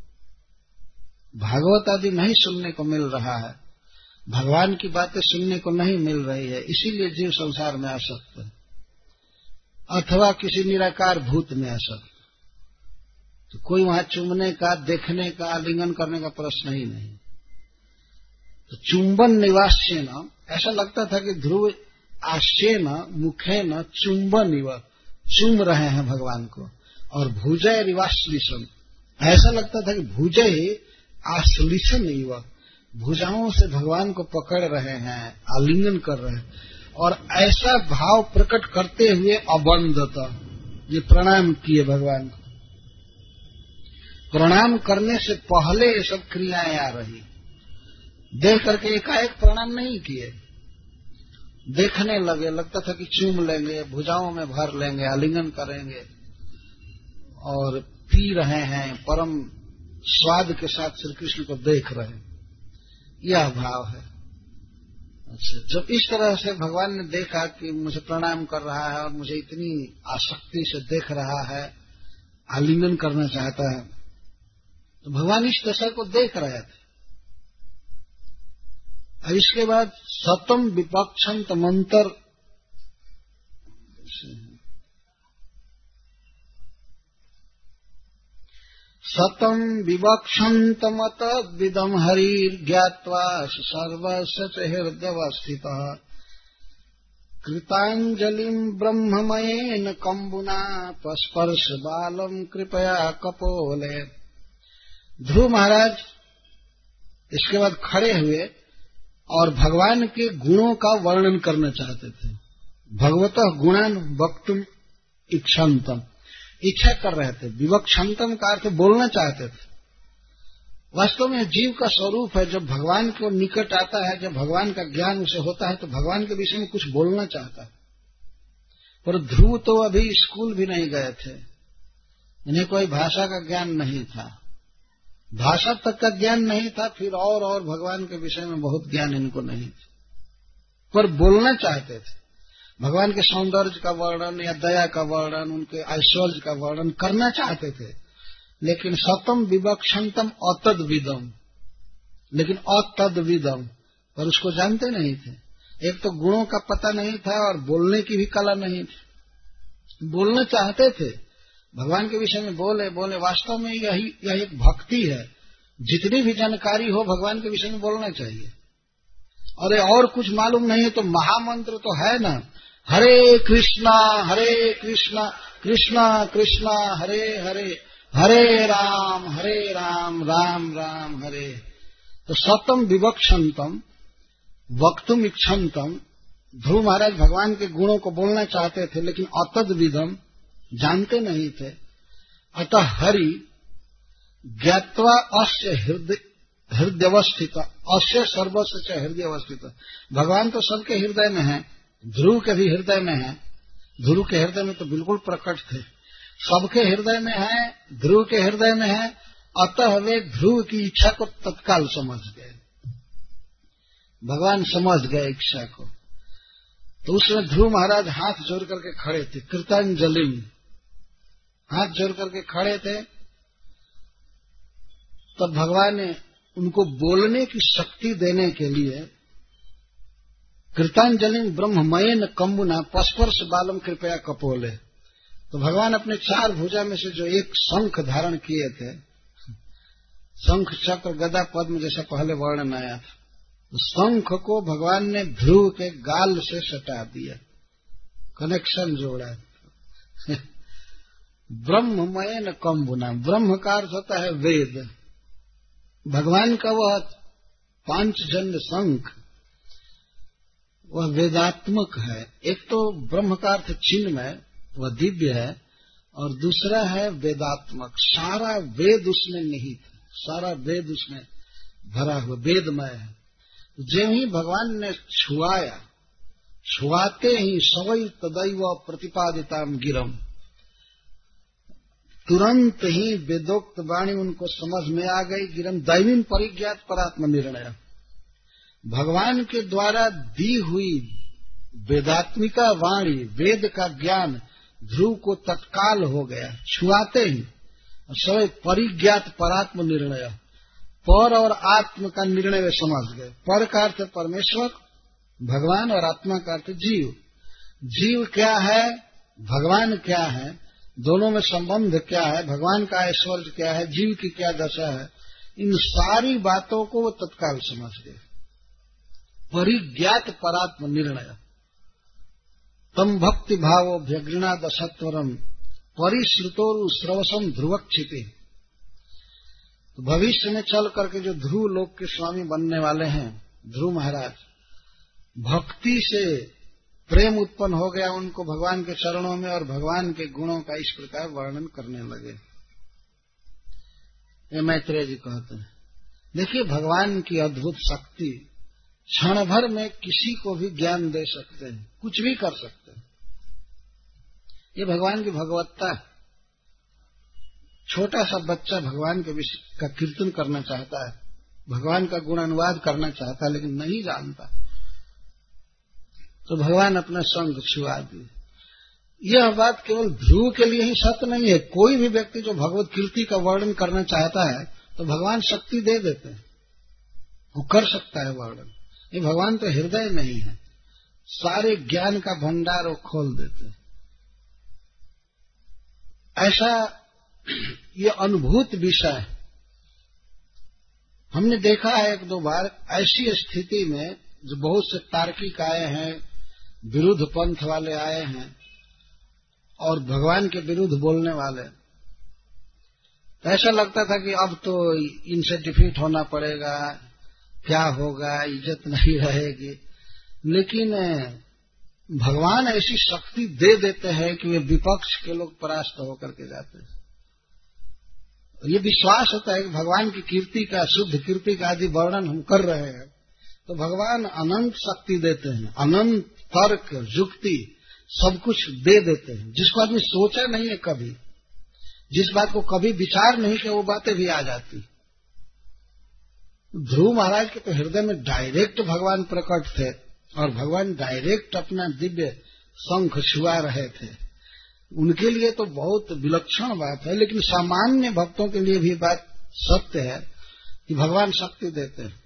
भागवत आदि नहीं सुनने को मिल रहा है, भगवान की बातें सुनने को नहीं मिल रही है, इसीलिए जीव संसार में आसक्त है, अथवा किसी निराकार भूत में आसक्त। तो कोई वहां चूमने का, देखने का, आलिंगन करने का प्रश्न ही नहीं। तो चुंबन निवास्य न, ऐसा लगता था कि ध्रुव आश्चर्य न मुखे न चुंबन इव, चूम रहे हैं भगवान को, और भुजय रिवाश्लिशम, ऐसा लगता था कि भुजय आश्लिषन इव, भुजाओं से भगवान को पकड़ रहे हैं, आलिंगन कर रहे हैं, और ऐसा भाव प्रकट करते हुए अबंधता, ये प्रणाम किए भगवान को। प्रणाम करने से पहले ये सब क्रियाएं आ रही, देख करके एकाएक प्रणाम नहीं किए, देखने लगे, लगता था कि चूम लेंगे, भुजाओं में भर लेंगे, आलिंगन करेंगे, और पी रहे हैं, परम स्वाद के साथ श्री कृष्ण को देख रहे हैं, यह भाव है। अच्छा, जब इस तरह से भगवान ने देखा कि मुझे प्रणाम कर रहा है और मुझे इतनी आसक्ति से देख रहा है, आलिंगन करना चाहता है, तो भगवान इस दशा को देख रहे थे। और इसके बाद सतम विपक्षंत मंत्र, सतम विवक्षंत मत विदम हरिर ज्ञात्वा सर्वस्य च हृदयवस्थितः कृतांजलिं ब्रह्ममयेन कंबुना पस्पर्श बालम कृपया कपोले। ध्रुव महाराज इसके बाद खड़े हुए और भगवान के गुणों का वर्णन करना चाहते थे। भगवतः गुणान वक्तुम इच्छन्तम, इच्छा कर रहे थे। विवक्षन्तम का अर्थ बोलना चाहते थे। वास्तव में जीव का स्वरूप है, जब भगवान को निकट आता है, जब भगवान का ज्ञान उसे होता है, तो भगवान के विषय में कुछ बोलना चाहता है। पर ध्रुव तो अभी स्कूल भी नहीं गए थे, इन्हें कोई भाषा का ज्ञान नहीं था, भाषा तक का ज्ञान नहीं था, फिर और भगवान के विषय में बहुत ज्ञान इनको नहीं था, पर बोलना चाहते थे। भगवान के सौंदर्य का वर्णन या दया का वर्णन, उनके ऐश्वर्य का वर्णन करना चाहते थे, लेकिन सतम विवक्षंतम अतद्विदम, लेकिन अतद्विदम, पर उसको जानते नहीं थे। एक तो गुणों का पता नहीं था और बोलने की भी कला नहीं थी। बोलना चाहते थे, भगवान के विषय में बोले। वास्तव में यह एक भक्ति है। जितनी भी जानकारी हो भगवान के विषय में बोलना चाहिए। और कुछ मालूम नहीं है तो महामंत्र तो है ना, हरे कृष्णा कृष्णा कृष्णा हरे हरे, हरे राम राम राम हरे। तो सतम विवक्षंतम वक्तुम इच्छन्तम, ध्रुव महाराज भगवान के गुणों को बोलना चाहते थे, लेकिन अतद्विदम, जानते नहीं थे। अतः हरि ज्ञात्वा अस्य हृदयवस्थित, अस्य सर्वस्य च हृदयवस्थित। भगवान तो सबके हृदय में है, ध्रुव के भी हृदय में है। ध्रुव के हृदय में तो बिल्कुल प्रकट थे, सबके हृदय में है, ध्रुव के हृदय में है। अतः वे ध्रुव की इच्छा को तत्काल समझ गए, भगवान समझ गए इच्छा को। तो उसमें ध्रुव महाराज हाथ जोड़ करके खड़े थे, कृतांजलि, हाथ जोड़ करके खड़े थे। तब भगवान ने उनको बोलने की शक्ति देने के लिए कृतांजलि ब्रह्ममयेन कंबुना पस्पर्श बालम कृपया कपोले, तो भगवान अपने चार भुजा में से जो एक शंख धारण किए थे, शंख चक्र गदा पद्म जैसा पहले वर्णन आया था, शंख को भगवान ने ध्रुव के गाल से सटा दिया, कनेक्शन जोड़ा। ब्रह्ममयेन कंबुना, ब्रह्म का अर्थ होता है वेद। भगवान का वह पांचजन्य शंख वह वेदात्मक है। एक तो ब्रह्म का अर्थ चिन्मय, वह दिव्य है, और दूसरा है वेदात्मक, सारा वेद उसमें निहित है, सारा वेद उसमें भरा हुआ वेदमय है। जो ही भगवान ने छुआया, छुआते ही सवै तदैव प्रतिपादिताम गिरम, तुरंत ही वेदोक्त वाणी उनको समझ में आ गई। गिरम दैवीन परिज्ञात परात्म निर्णय, भगवान के द्वारा दी हुई वेदात्मिका वाणी, वेद का ज्ञान ध्रुव को तत्काल हो गया, छुआते ही। सवै परिज्ञात परात्म निर्णय, पर और आत्म का निर्णय वे समझ गए। पर का अर्थ परमेश्वर भगवान और आत्मा का अर्थ जीव। जीव क्या है, भगवान क्या है, दोनों में संबंध क्या है, भगवान का ऐश्वर्य क्या है, जीव की क्या दशा है, इन सारी बातों को वो तत्काल समझ गए। परिज्ञात परात्म निर्णय, तम भक्ति भावो व्यग्रणाद सत्वरम परिश्रुतोरु श्रवसम ध्रुवक्षिते। तो भविष्य में चल करके जो ध्रुव लोक के स्वामी बनने वाले हैं ध्रुव महाराज, भक्ति से प्रेम उत्पन्न हो गया उनको भगवान के चरणों में और भगवान के गुणों का इस प्रकार वर्णन करने लगे। ये मैत्रेय जी कहते हैं, देखिए भगवान की अद्भुत शक्ति, क्षण भर में किसी को भी ज्ञान दे सकते हैं, कुछ भी कर सकते हैं। ये भगवान की भगवत्ता है। छोटा सा बच्चा भगवान के विषय का कीर्तन करना चाहता है, भगवान का गुणानुवाद करना चाहता है, लेकिन नहीं जानता, तो भगवान अपना संग छुआ दिए। यह बात केवल ध्रुव के लिए ही सत्य नहीं है, कोई भी व्यक्ति जो भगवत कीर्ति का वर्णन करना चाहता है तो भगवान शक्ति दे देते हैं, वो कर सकता है वर्णन। ये भगवान तो हृदय में ही है, सारे ज्ञान का भंडार वो खोल देते हैं। ऐसा ये अनुभूत विषय है। हमने देखा है एक दो बार ऐसी स्थिति में जो बहुत से तार्किक आए हैं, विरुद्ध पंथ वाले आए हैं और भगवान के विरुद्ध बोलने वाले, तो ऐसा लगता था कि अब तो इनसे डिफीट होना पड़ेगा, क्या होगा, इज्जत नहीं रहेगी। लेकिन भगवान ऐसी शक्ति दे देते हैं कि वे विपक्ष के लोग परास्त होकर के जाते हैं। ये विश्वास होता है कि भगवान की कीर्ति का, शुद्ध कीर्ति का आदि वर्णन हम कर रहे हैं तो भगवान अनंत शक्ति देते हैं, अनंत तर्क युक्ति सब कुछ दे देते हैं, जिसको आदमी सोचा नहीं है कभी, जिस बात को कभी विचार नहीं किया वो बातें भी आ जाती। ध्रुव महाराज के तो हृदय में डायरेक्ट भगवान प्रकट थे और भगवान डायरेक्ट अपना दिव्य शंख छुआ रहे थे। उनके लिए तो बहुत विलक्षण बात है, लेकिन सामान्य भक्तों के लिए भी बात सत्य है कि भगवान शक्ति देते हैं।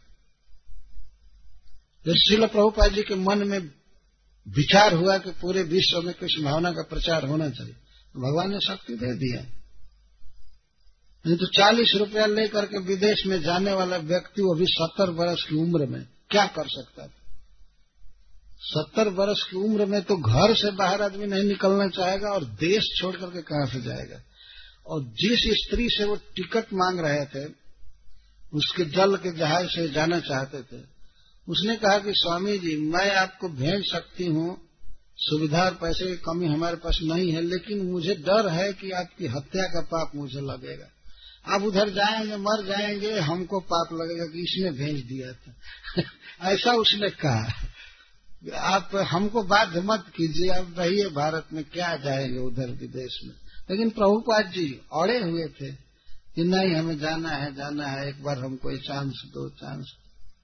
जब श्रील प्रभुपाद जी के मन में विचार हुआ कि पूरे विश्व में कृष्ण भावना का प्रचार होना चाहिए, तो भगवान ने शक्ति दे दिया। नहीं तो 40 रुपया लेकर के विदेश में जाने वाला व्यक्ति, वो भी 70 वर्ष की उम्र में क्या कर सकता था? 70 वर्ष की उम्र में तो घर से बाहर आदमी नहीं निकलना चाहेगा और देश छोड़ करके कहां से जाएगा। और जिस स्त्री से वो टिकट मांग रहे थे, उसके जल के जहाज से जाना चाहते थे, उसने कहा कि स्वामी जी मैं आपको भेज सकती हूँ, सुविधा और पैसे की कमी हमारे पास नहीं है, लेकिन मुझे डर है कि आपकी हत्या का पाप मुझे लगेगा। आप उधर जाएंगे मर जाएंगे, हमको पाप लगेगा कि इसने भेज दिया था। ऐसा उसने कहा। आप हमको बाध्य मत कीजिए, आप रहिए भारत में, क्या जाएंगे उधर विदेश में। लेकिन प्रभुपाद जी अड़े हुए थे कि नहीं हमें जाना है, एक बार हमको ये चांस दो, चांस।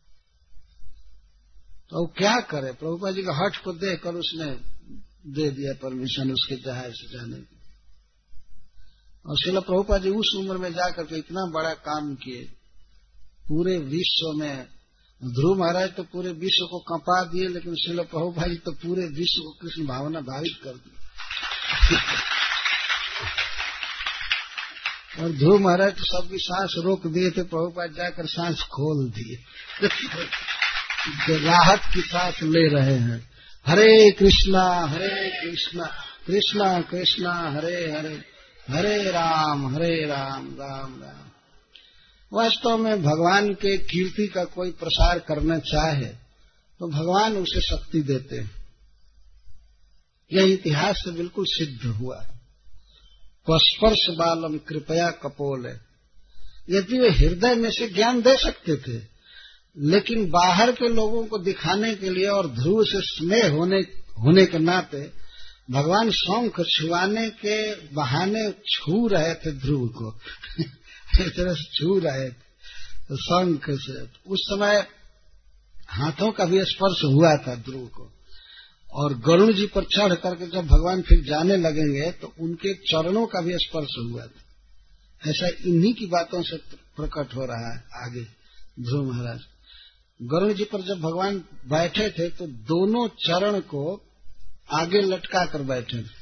तो क्या करे, प्रभुपाद जी का हठ को देखकर उसने दे दिया परमिशन उसके जहाज से जाने की। और श्रील प्रभुपाद जी उस उम्र में जाकर के इतना बड़ा काम किए पूरे विश्व में। ध्रुव महाराज तो पूरे विश्व को कंपा दिए, लेकिन श्रील प्रभुपाद जी तो पूरे विश्व को कृष्ण भावना भावित कर दी। और ध्रुव महाराज तो सबकी सांस रोक दिए थे, प्रभुपाद जाकर सांस खोल दिए। राहत की सांस ले रहे हैं। हरे कृष्णा कृष्णा कृष्णा हरे हरे, हरे राम राम राम। वास्तव में भगवान के कीर्ति का कोई प्रसार करना चाहे तो भगवान उसे शक्ति देते हैं। यह इतिहास से बिल्कुल सिद्ध हुआ है। स्पर्श बालम कृपया कपोल है। यदि वे हृदय में से ज्ञान दे सकते थे, लेकिन बाहर के लोगों को दिखाने के लिए और ध्रुव से स्नेह होने के नाते भगवान शंख छुआने के बहाने छू रहे थे ध्रुव को। इस तरह से छू रहे थे शंख से। उस समय हाथों का भी स्पर्श हुआ था ध्रुव को। और गरुण जी पर चढ़ करके जब भगवान फिर जाने लगेंगे तो उनके चरणों का भी स्पर्श हुआ था। ऐसा इन्हीं की बातों से प्रकट हो रहा है आगे। ध्रुव महाराज गरुण जी पर जब भगवान बैठे थे तो दोनों चरण को आगे लटका कर बैठे थे,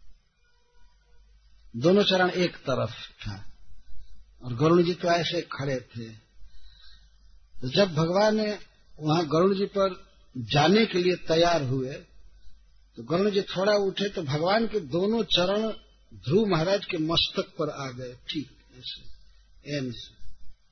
दोनों चरण एक तरफ था और गरुण जी तो ऐसे खड़े थे। तो जब भगवान वहां गरुण जी पर जाने के लिए तैयार हुए तो गरुण जी थोड़ा उठे तो भगवान के दोनों चरण ध्रुव महाराज के मस्तक पर आ गए, ठीक ऐसे एम से।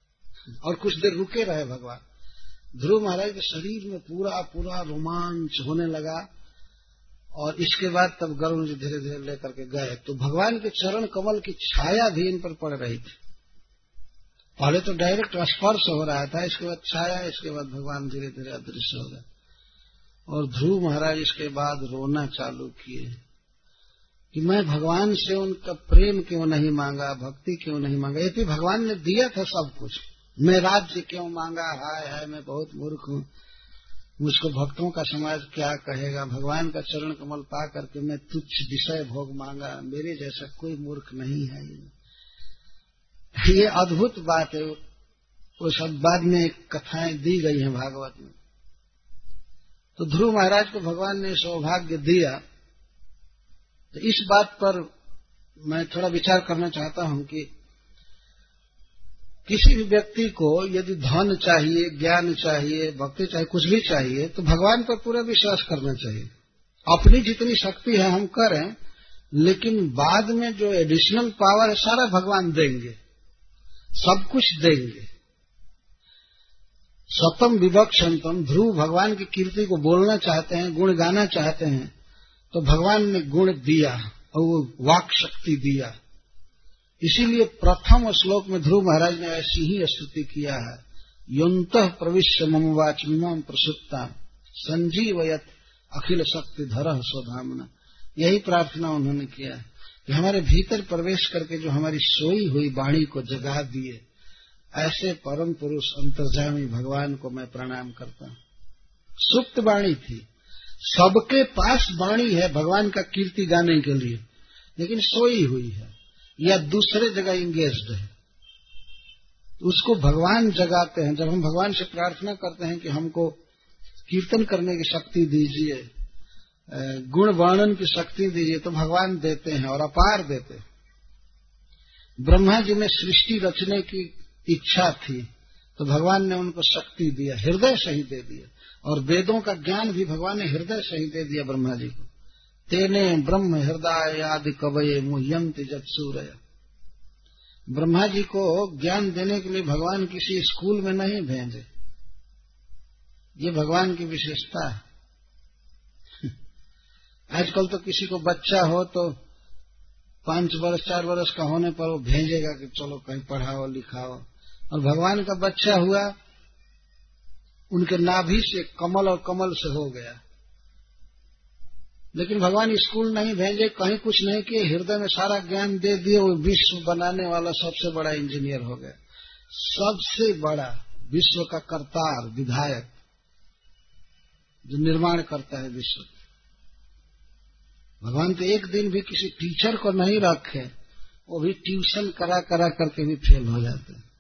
और कुछ देर रुके रहे भगवान। ध्रुव महाराज के शरीर में पूरा पूरा रोमांच होने लगा और इसके बाद तब गरुड़ जी धीरे धीरे लेकर के गए तो भगवान के चरण कमल की छाया भी इन पर पड़ रही थी। पहले तो डायरेक्ट स्पर्श हो रहा था, इसके बाद छाया, इसके बाद भगवान धीरे धीरे अदृश्य हो गए। और ध्रुव महाराज इसके बाद रोना चालू किए कि मैं भगवान से उनका प्रेम क्यों नहीं मांगा, भक्ति क्यों नहीं मांगा। ये भी भगवान ने दिया था सब कुछ, मैं राज्य क्यों मांगा, हाय हाय मैं बहुत मूर्ख हूँ, मुझको भक्तों का समाज क्या कहेगा। भगवान का चरण कमल पा करके मैं तुच्छ विषय भोग मांगा, मेरे जैसा कोई मूर्ख नहीं है। ये अद्भुत बात है। वो सब बाद में कथाएं दी गई हैं भागवत में। तो ध्रुव महाराज को भगवान ने सौभाग्य दिया। तो इस बात पर मैं थोड़ा विचार करना चाहता हूं कि किसी भी व्यक्ति को यदि धन चाहिए, ज्ञान चाहिए, भक्ति चाहिए, कुछ भी चाहिए तो भगवान पर पूरा विश्वास करना चाहिए। अपनी जितनी शक्ति है हम करें, लेकिन बाद में जो एडिशनल पावर है सारा भगवान देंगे, सब कुछ देंगे। सतम विवक्षंतम, ध्रुव भगवान की कीर्ति को बोलना चाहते हैं, गुण गाना चाहते हैं, तो भगवान ने गुण दिया और वो वाक शक्ति दिया। इसीलिए प्रथम श्लोक में ध्रुव महाराज ने ऐसी ही स्तुति किया है, योन्तः प्रविश्य मम वाचमिमां प्रसुप्ता संजीवयत अखिल शक्ति धरः स्वधामना। यही प्रार्थना उन्होंने किया कि हमारे भीतर प्रवेश करके जो हमारी सोई हुई वाणी को जगा दिए, ऐसे परम पुरुष अंतर्यामी भगवान को मैं प्रणाम करता हूँ। सुप्त वाणी थी, सबके पास वाणी है भगवान का कीर्ति गाने के लिए, लेकिन सोई हुई है या दूसरे जगह इंगेज्ड है, उसको भगवान जगाते हैं। जब हम भगवान से प्रार्थना करते हैं कि हमको कीर्तन करने की शक्ति दीजिए, गुण वर्णन की शक्ति दीजिए, तो भगवान देते हैं और अपार देते हैं। ब्रह्मा जी में सृष्टि रचने की इच्छा थी तो भगवान ने उनको शक्ति दिया, हृदय से ही दे दिया। और वेदों का ज्ञान भी भगवान ने हृदय से ही दे दिया ब्रह्मा जी को। तेने ब्रह्म हृदय आदि कवये मुह्यन्ति जत्सूरय। ब्रह्मा जी को ज्ञान देने के लिए भगवान किसी स्कूल में नहीं भेजे, ये भगवान की विशेषता है। आजकल तो किसी को बच्चा हो तो 5 वर्ष 4 वर्ष का होने पर वो भेजेगा कि चलो कहीं पढ़ाओ लिखाओ, और भगवान का बच्चा हुआ उनके नाभि से कमल और कमल से हो गया। लेकिन भगवान स्कूल नहीं भेजे, कहीं कुछ नहीं किए, हृदय में सारा ज्ञान दे दिए, वो विश्व बनाने वाला सबसे बड़ा इंजीनियर हो गया, सबसे बड़ा विश्व का कर्तार, विधायक, जो निर्माण करता है विश्व। भगवान तो एक दिन भी किसी टीचर को नहीं रखे, वो भी ट्यूशन करा करा करके भी फेल हो जाते हैं।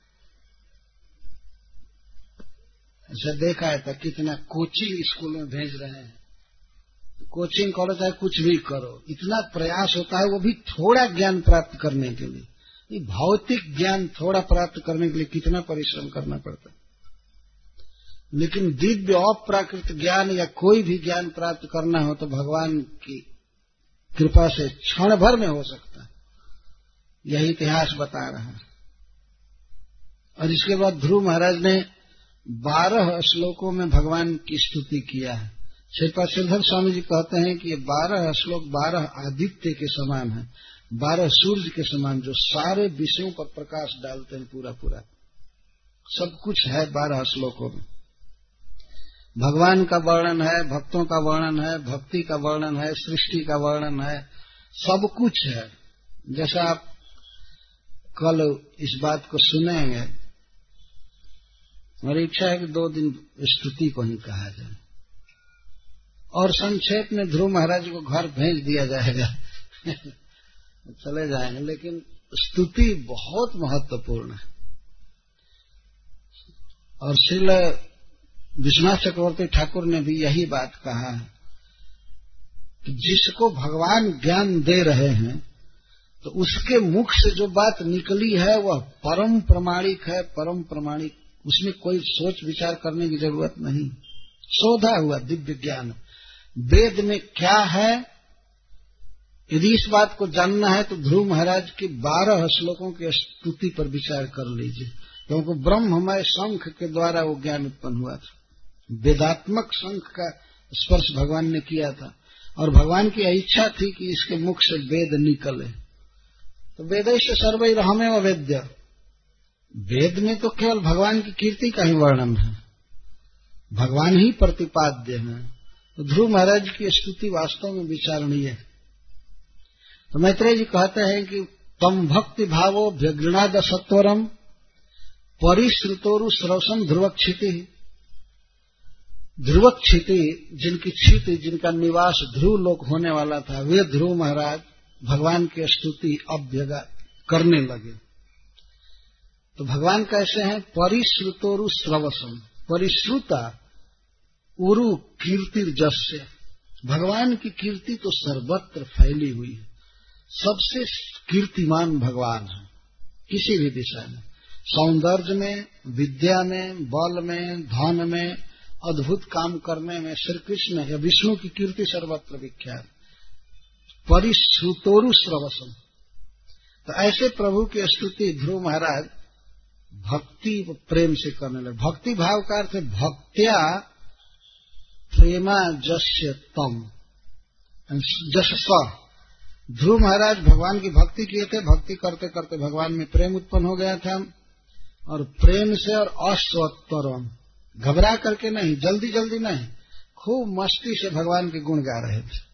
ऐसा देखा है था कितना कोचिंग स्कूल में भेज रहे हैं, कोचिंग करो चाहे कुछ भी करो, इतना प्रयास होता है वो भी थोड़ा ज्ञान प्राप्त करने के लिए। भौतिक ज्ञान थोड़ा प्राप्त करने के लिए कितना परिश्रम करना पड़ता है, लेकिन दिव्य अप्राकृत ज्ञान या कोई भी ज्ञान प्राप्त करना हो तो भगवान की कृपा से क्षण भर में हो सकता है। यही इतिहास बता रहा है। और इसके बाद ध्रुव महाराज ने 12 श्लोकों में भगवान की स्तुति किया है। श्रीपाद श्रीधर स्वामी जी कहते हैं कि ये 12 श्लोक 12 आदित्य के समान है, 12 सूर्य के समान, जो सारे विषयों पर प्रकाश डालते हैं। पूरा पूरा सब कुछ है 12 श्लोकों में। भगवान का वर्णन है, भक्तों का वर्णन है, भक्ति का वर्णन है, सृष्टि का वर्णन है, सब कुछ है। जैसा आप कल इस बात को सुनेंगे, मेरी इच्छा है कि 2 दिन स्तुति को ही कहा जाए और संक्षेप में ध्रुव महाराज को घर भेज दिया जाएगा चले जाएंगे, लेकिन स्तुति बहुत महत्वपूर्ण है। और श्रील विश्वनाथ चक्रवर्ती ठाकुर ने भी यही बात कहा है कि जिसको भगवान ज्ञान दे रहे हैं तो उसके मुख से जो बात निकली है वह परम प्रमाणिक है, परम प्रमाणिक, उसमें कोई सोच विचार करने की जरूरत नहीं। शोधा हुआ दिव्य ज्ञान वेद में क्या है, यदि इस बात को जानना है तो ध्रुव महाराज के 12 श्लोकों की स्तुति पर विचार कर लीजिए। क्योंकि ब्रह्ममय शंख के द्वारा वो ज्ञान उत्पन्न हुआ था। वेदात्मक शंख का स्पर्श भगवान ने किया था और भगवान की इच्छा थी कि इसके मुख से वेद निकले। तो वेदैश्च सर्वैरहमेव वेद्य, वेद में तो केवल भगवान की कीर्ति का ही वर्णन है, भगवान ही प्रतिपाद्य है। तो ध्रुव महाराज की स्तुति वास्तव में विचारणीय है। तो मैत्रेय जी कहते हैं कि तम भक्ति भावो व्यगृणाद सत्वरम परिश्रुतोरु श्रवसम ध्रुवक्षिति। ध्रुवक्षिति, जिनकी क्षिति, जिनका निवास ध्रुव लोक होने वाला था, वे ध्रुव महाराज भगवान की स्तुति अब करने लगे। तो भगवान कैसे हैं? परिश्रुतोरु श्रवसम, परिश्रुता उरु कीर्तिर्जस्य, भगवान की कीर्ति तो सर्वत्र फैली हुई है, सबसे कीर्तिमान भगवान है किसी भी दिशा में, सौंदर्य में, विद्या में, बल में, धन में, अद्भुत काम करने में श्री कृष्ण या विष्णु की कीर्ति सर्वत्र विख्यात। परिश्रुतोरु श्रवसम, तो ऐसे प्रभु की स्तुति ध्रुव महाराज भक्ति प्रेम से करने लगे। भक्ति भाव का अर्थ भक्त्या प्रेमा जस्य तम जस। ध्रुव महाराज भगवान की भक्ति किए थे, भक्ति करते करते भगवान में प्रेम उत्पन्न हो गया था, और प्रेम से और अस्वत्वरम, घबरा करके नहीं, जल्दी जल्दी नहीं, खूब मस्ती से भगवान के गुण गा रहे थे।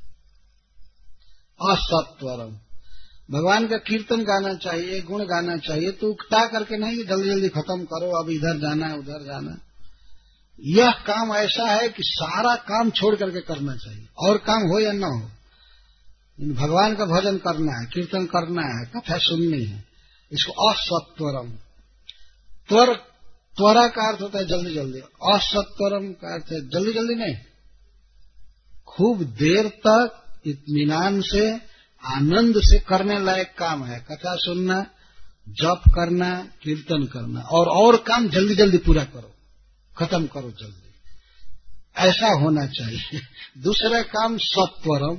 असत्वरम, भगवान का कीर्तन गाना चाहिए, गुण गाना चाहिए, तो उकता करके नहीं जल्दी जल्दी खत्म करो, अब इधर जाना है उधर जाना। यह काम ऐसा है कि सारा काम छोड़ करके करना चाहिए, और काम हो या न हो, भगवान का भजन करना है, कीर्तन करना है, कथा सुननी है, इसको असत्वरम। त्वरा का अर्थ होता है जल्दी जल्दी, असत्वरम का अर्थ है जल्दी जल्दी नहीं, खूब देर तक इत्मीनान से, आनंद से करने लायक काम है, कथा सुनना, जप करना, कीर्तन करना, और काम जल्दी जल्दी पूरा करो, खत्म करो जल्दी, ऐसा होना चाहिए। दूसरा काम सत्वरम,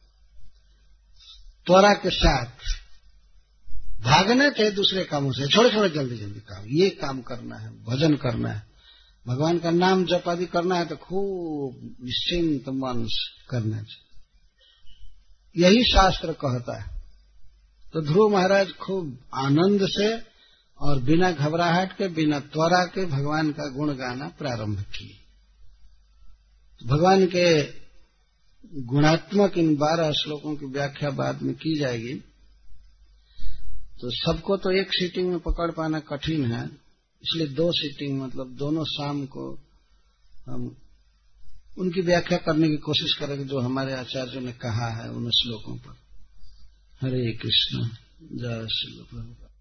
त्वरा के साथ भागना चाहिए दूसरे कामों से, छोटे छोटे जल्दी जल्दी काम, ये काम करना है, भजन करना है, भगवान का नाम जप आदि करना है, तो खूब निश्चिंत मन से करना चाहिए, यही शास्त्र कहता है। तो ध्रुव महाराज खूब आनंद से और बिना घबराहट के, बिना त्वरा के भगवान का गुण गाना प्रारंभ किए। भगवान के गुणात्मक इन 12 श्लोकों की व्याख्या बाद में की जाएगी, तो सबको तो एक सीटिंग में पकड़ पाना कठिन है, इसलिए 2 सीटिंग, मतलब दोनों शाम को हम उनकी व्याख्या करने की कोशिश करेंगे जो हमारे आचार्यों ने कहा है उन श्लोकों पर। हरे कृष्ण, जय श्री प्रभु।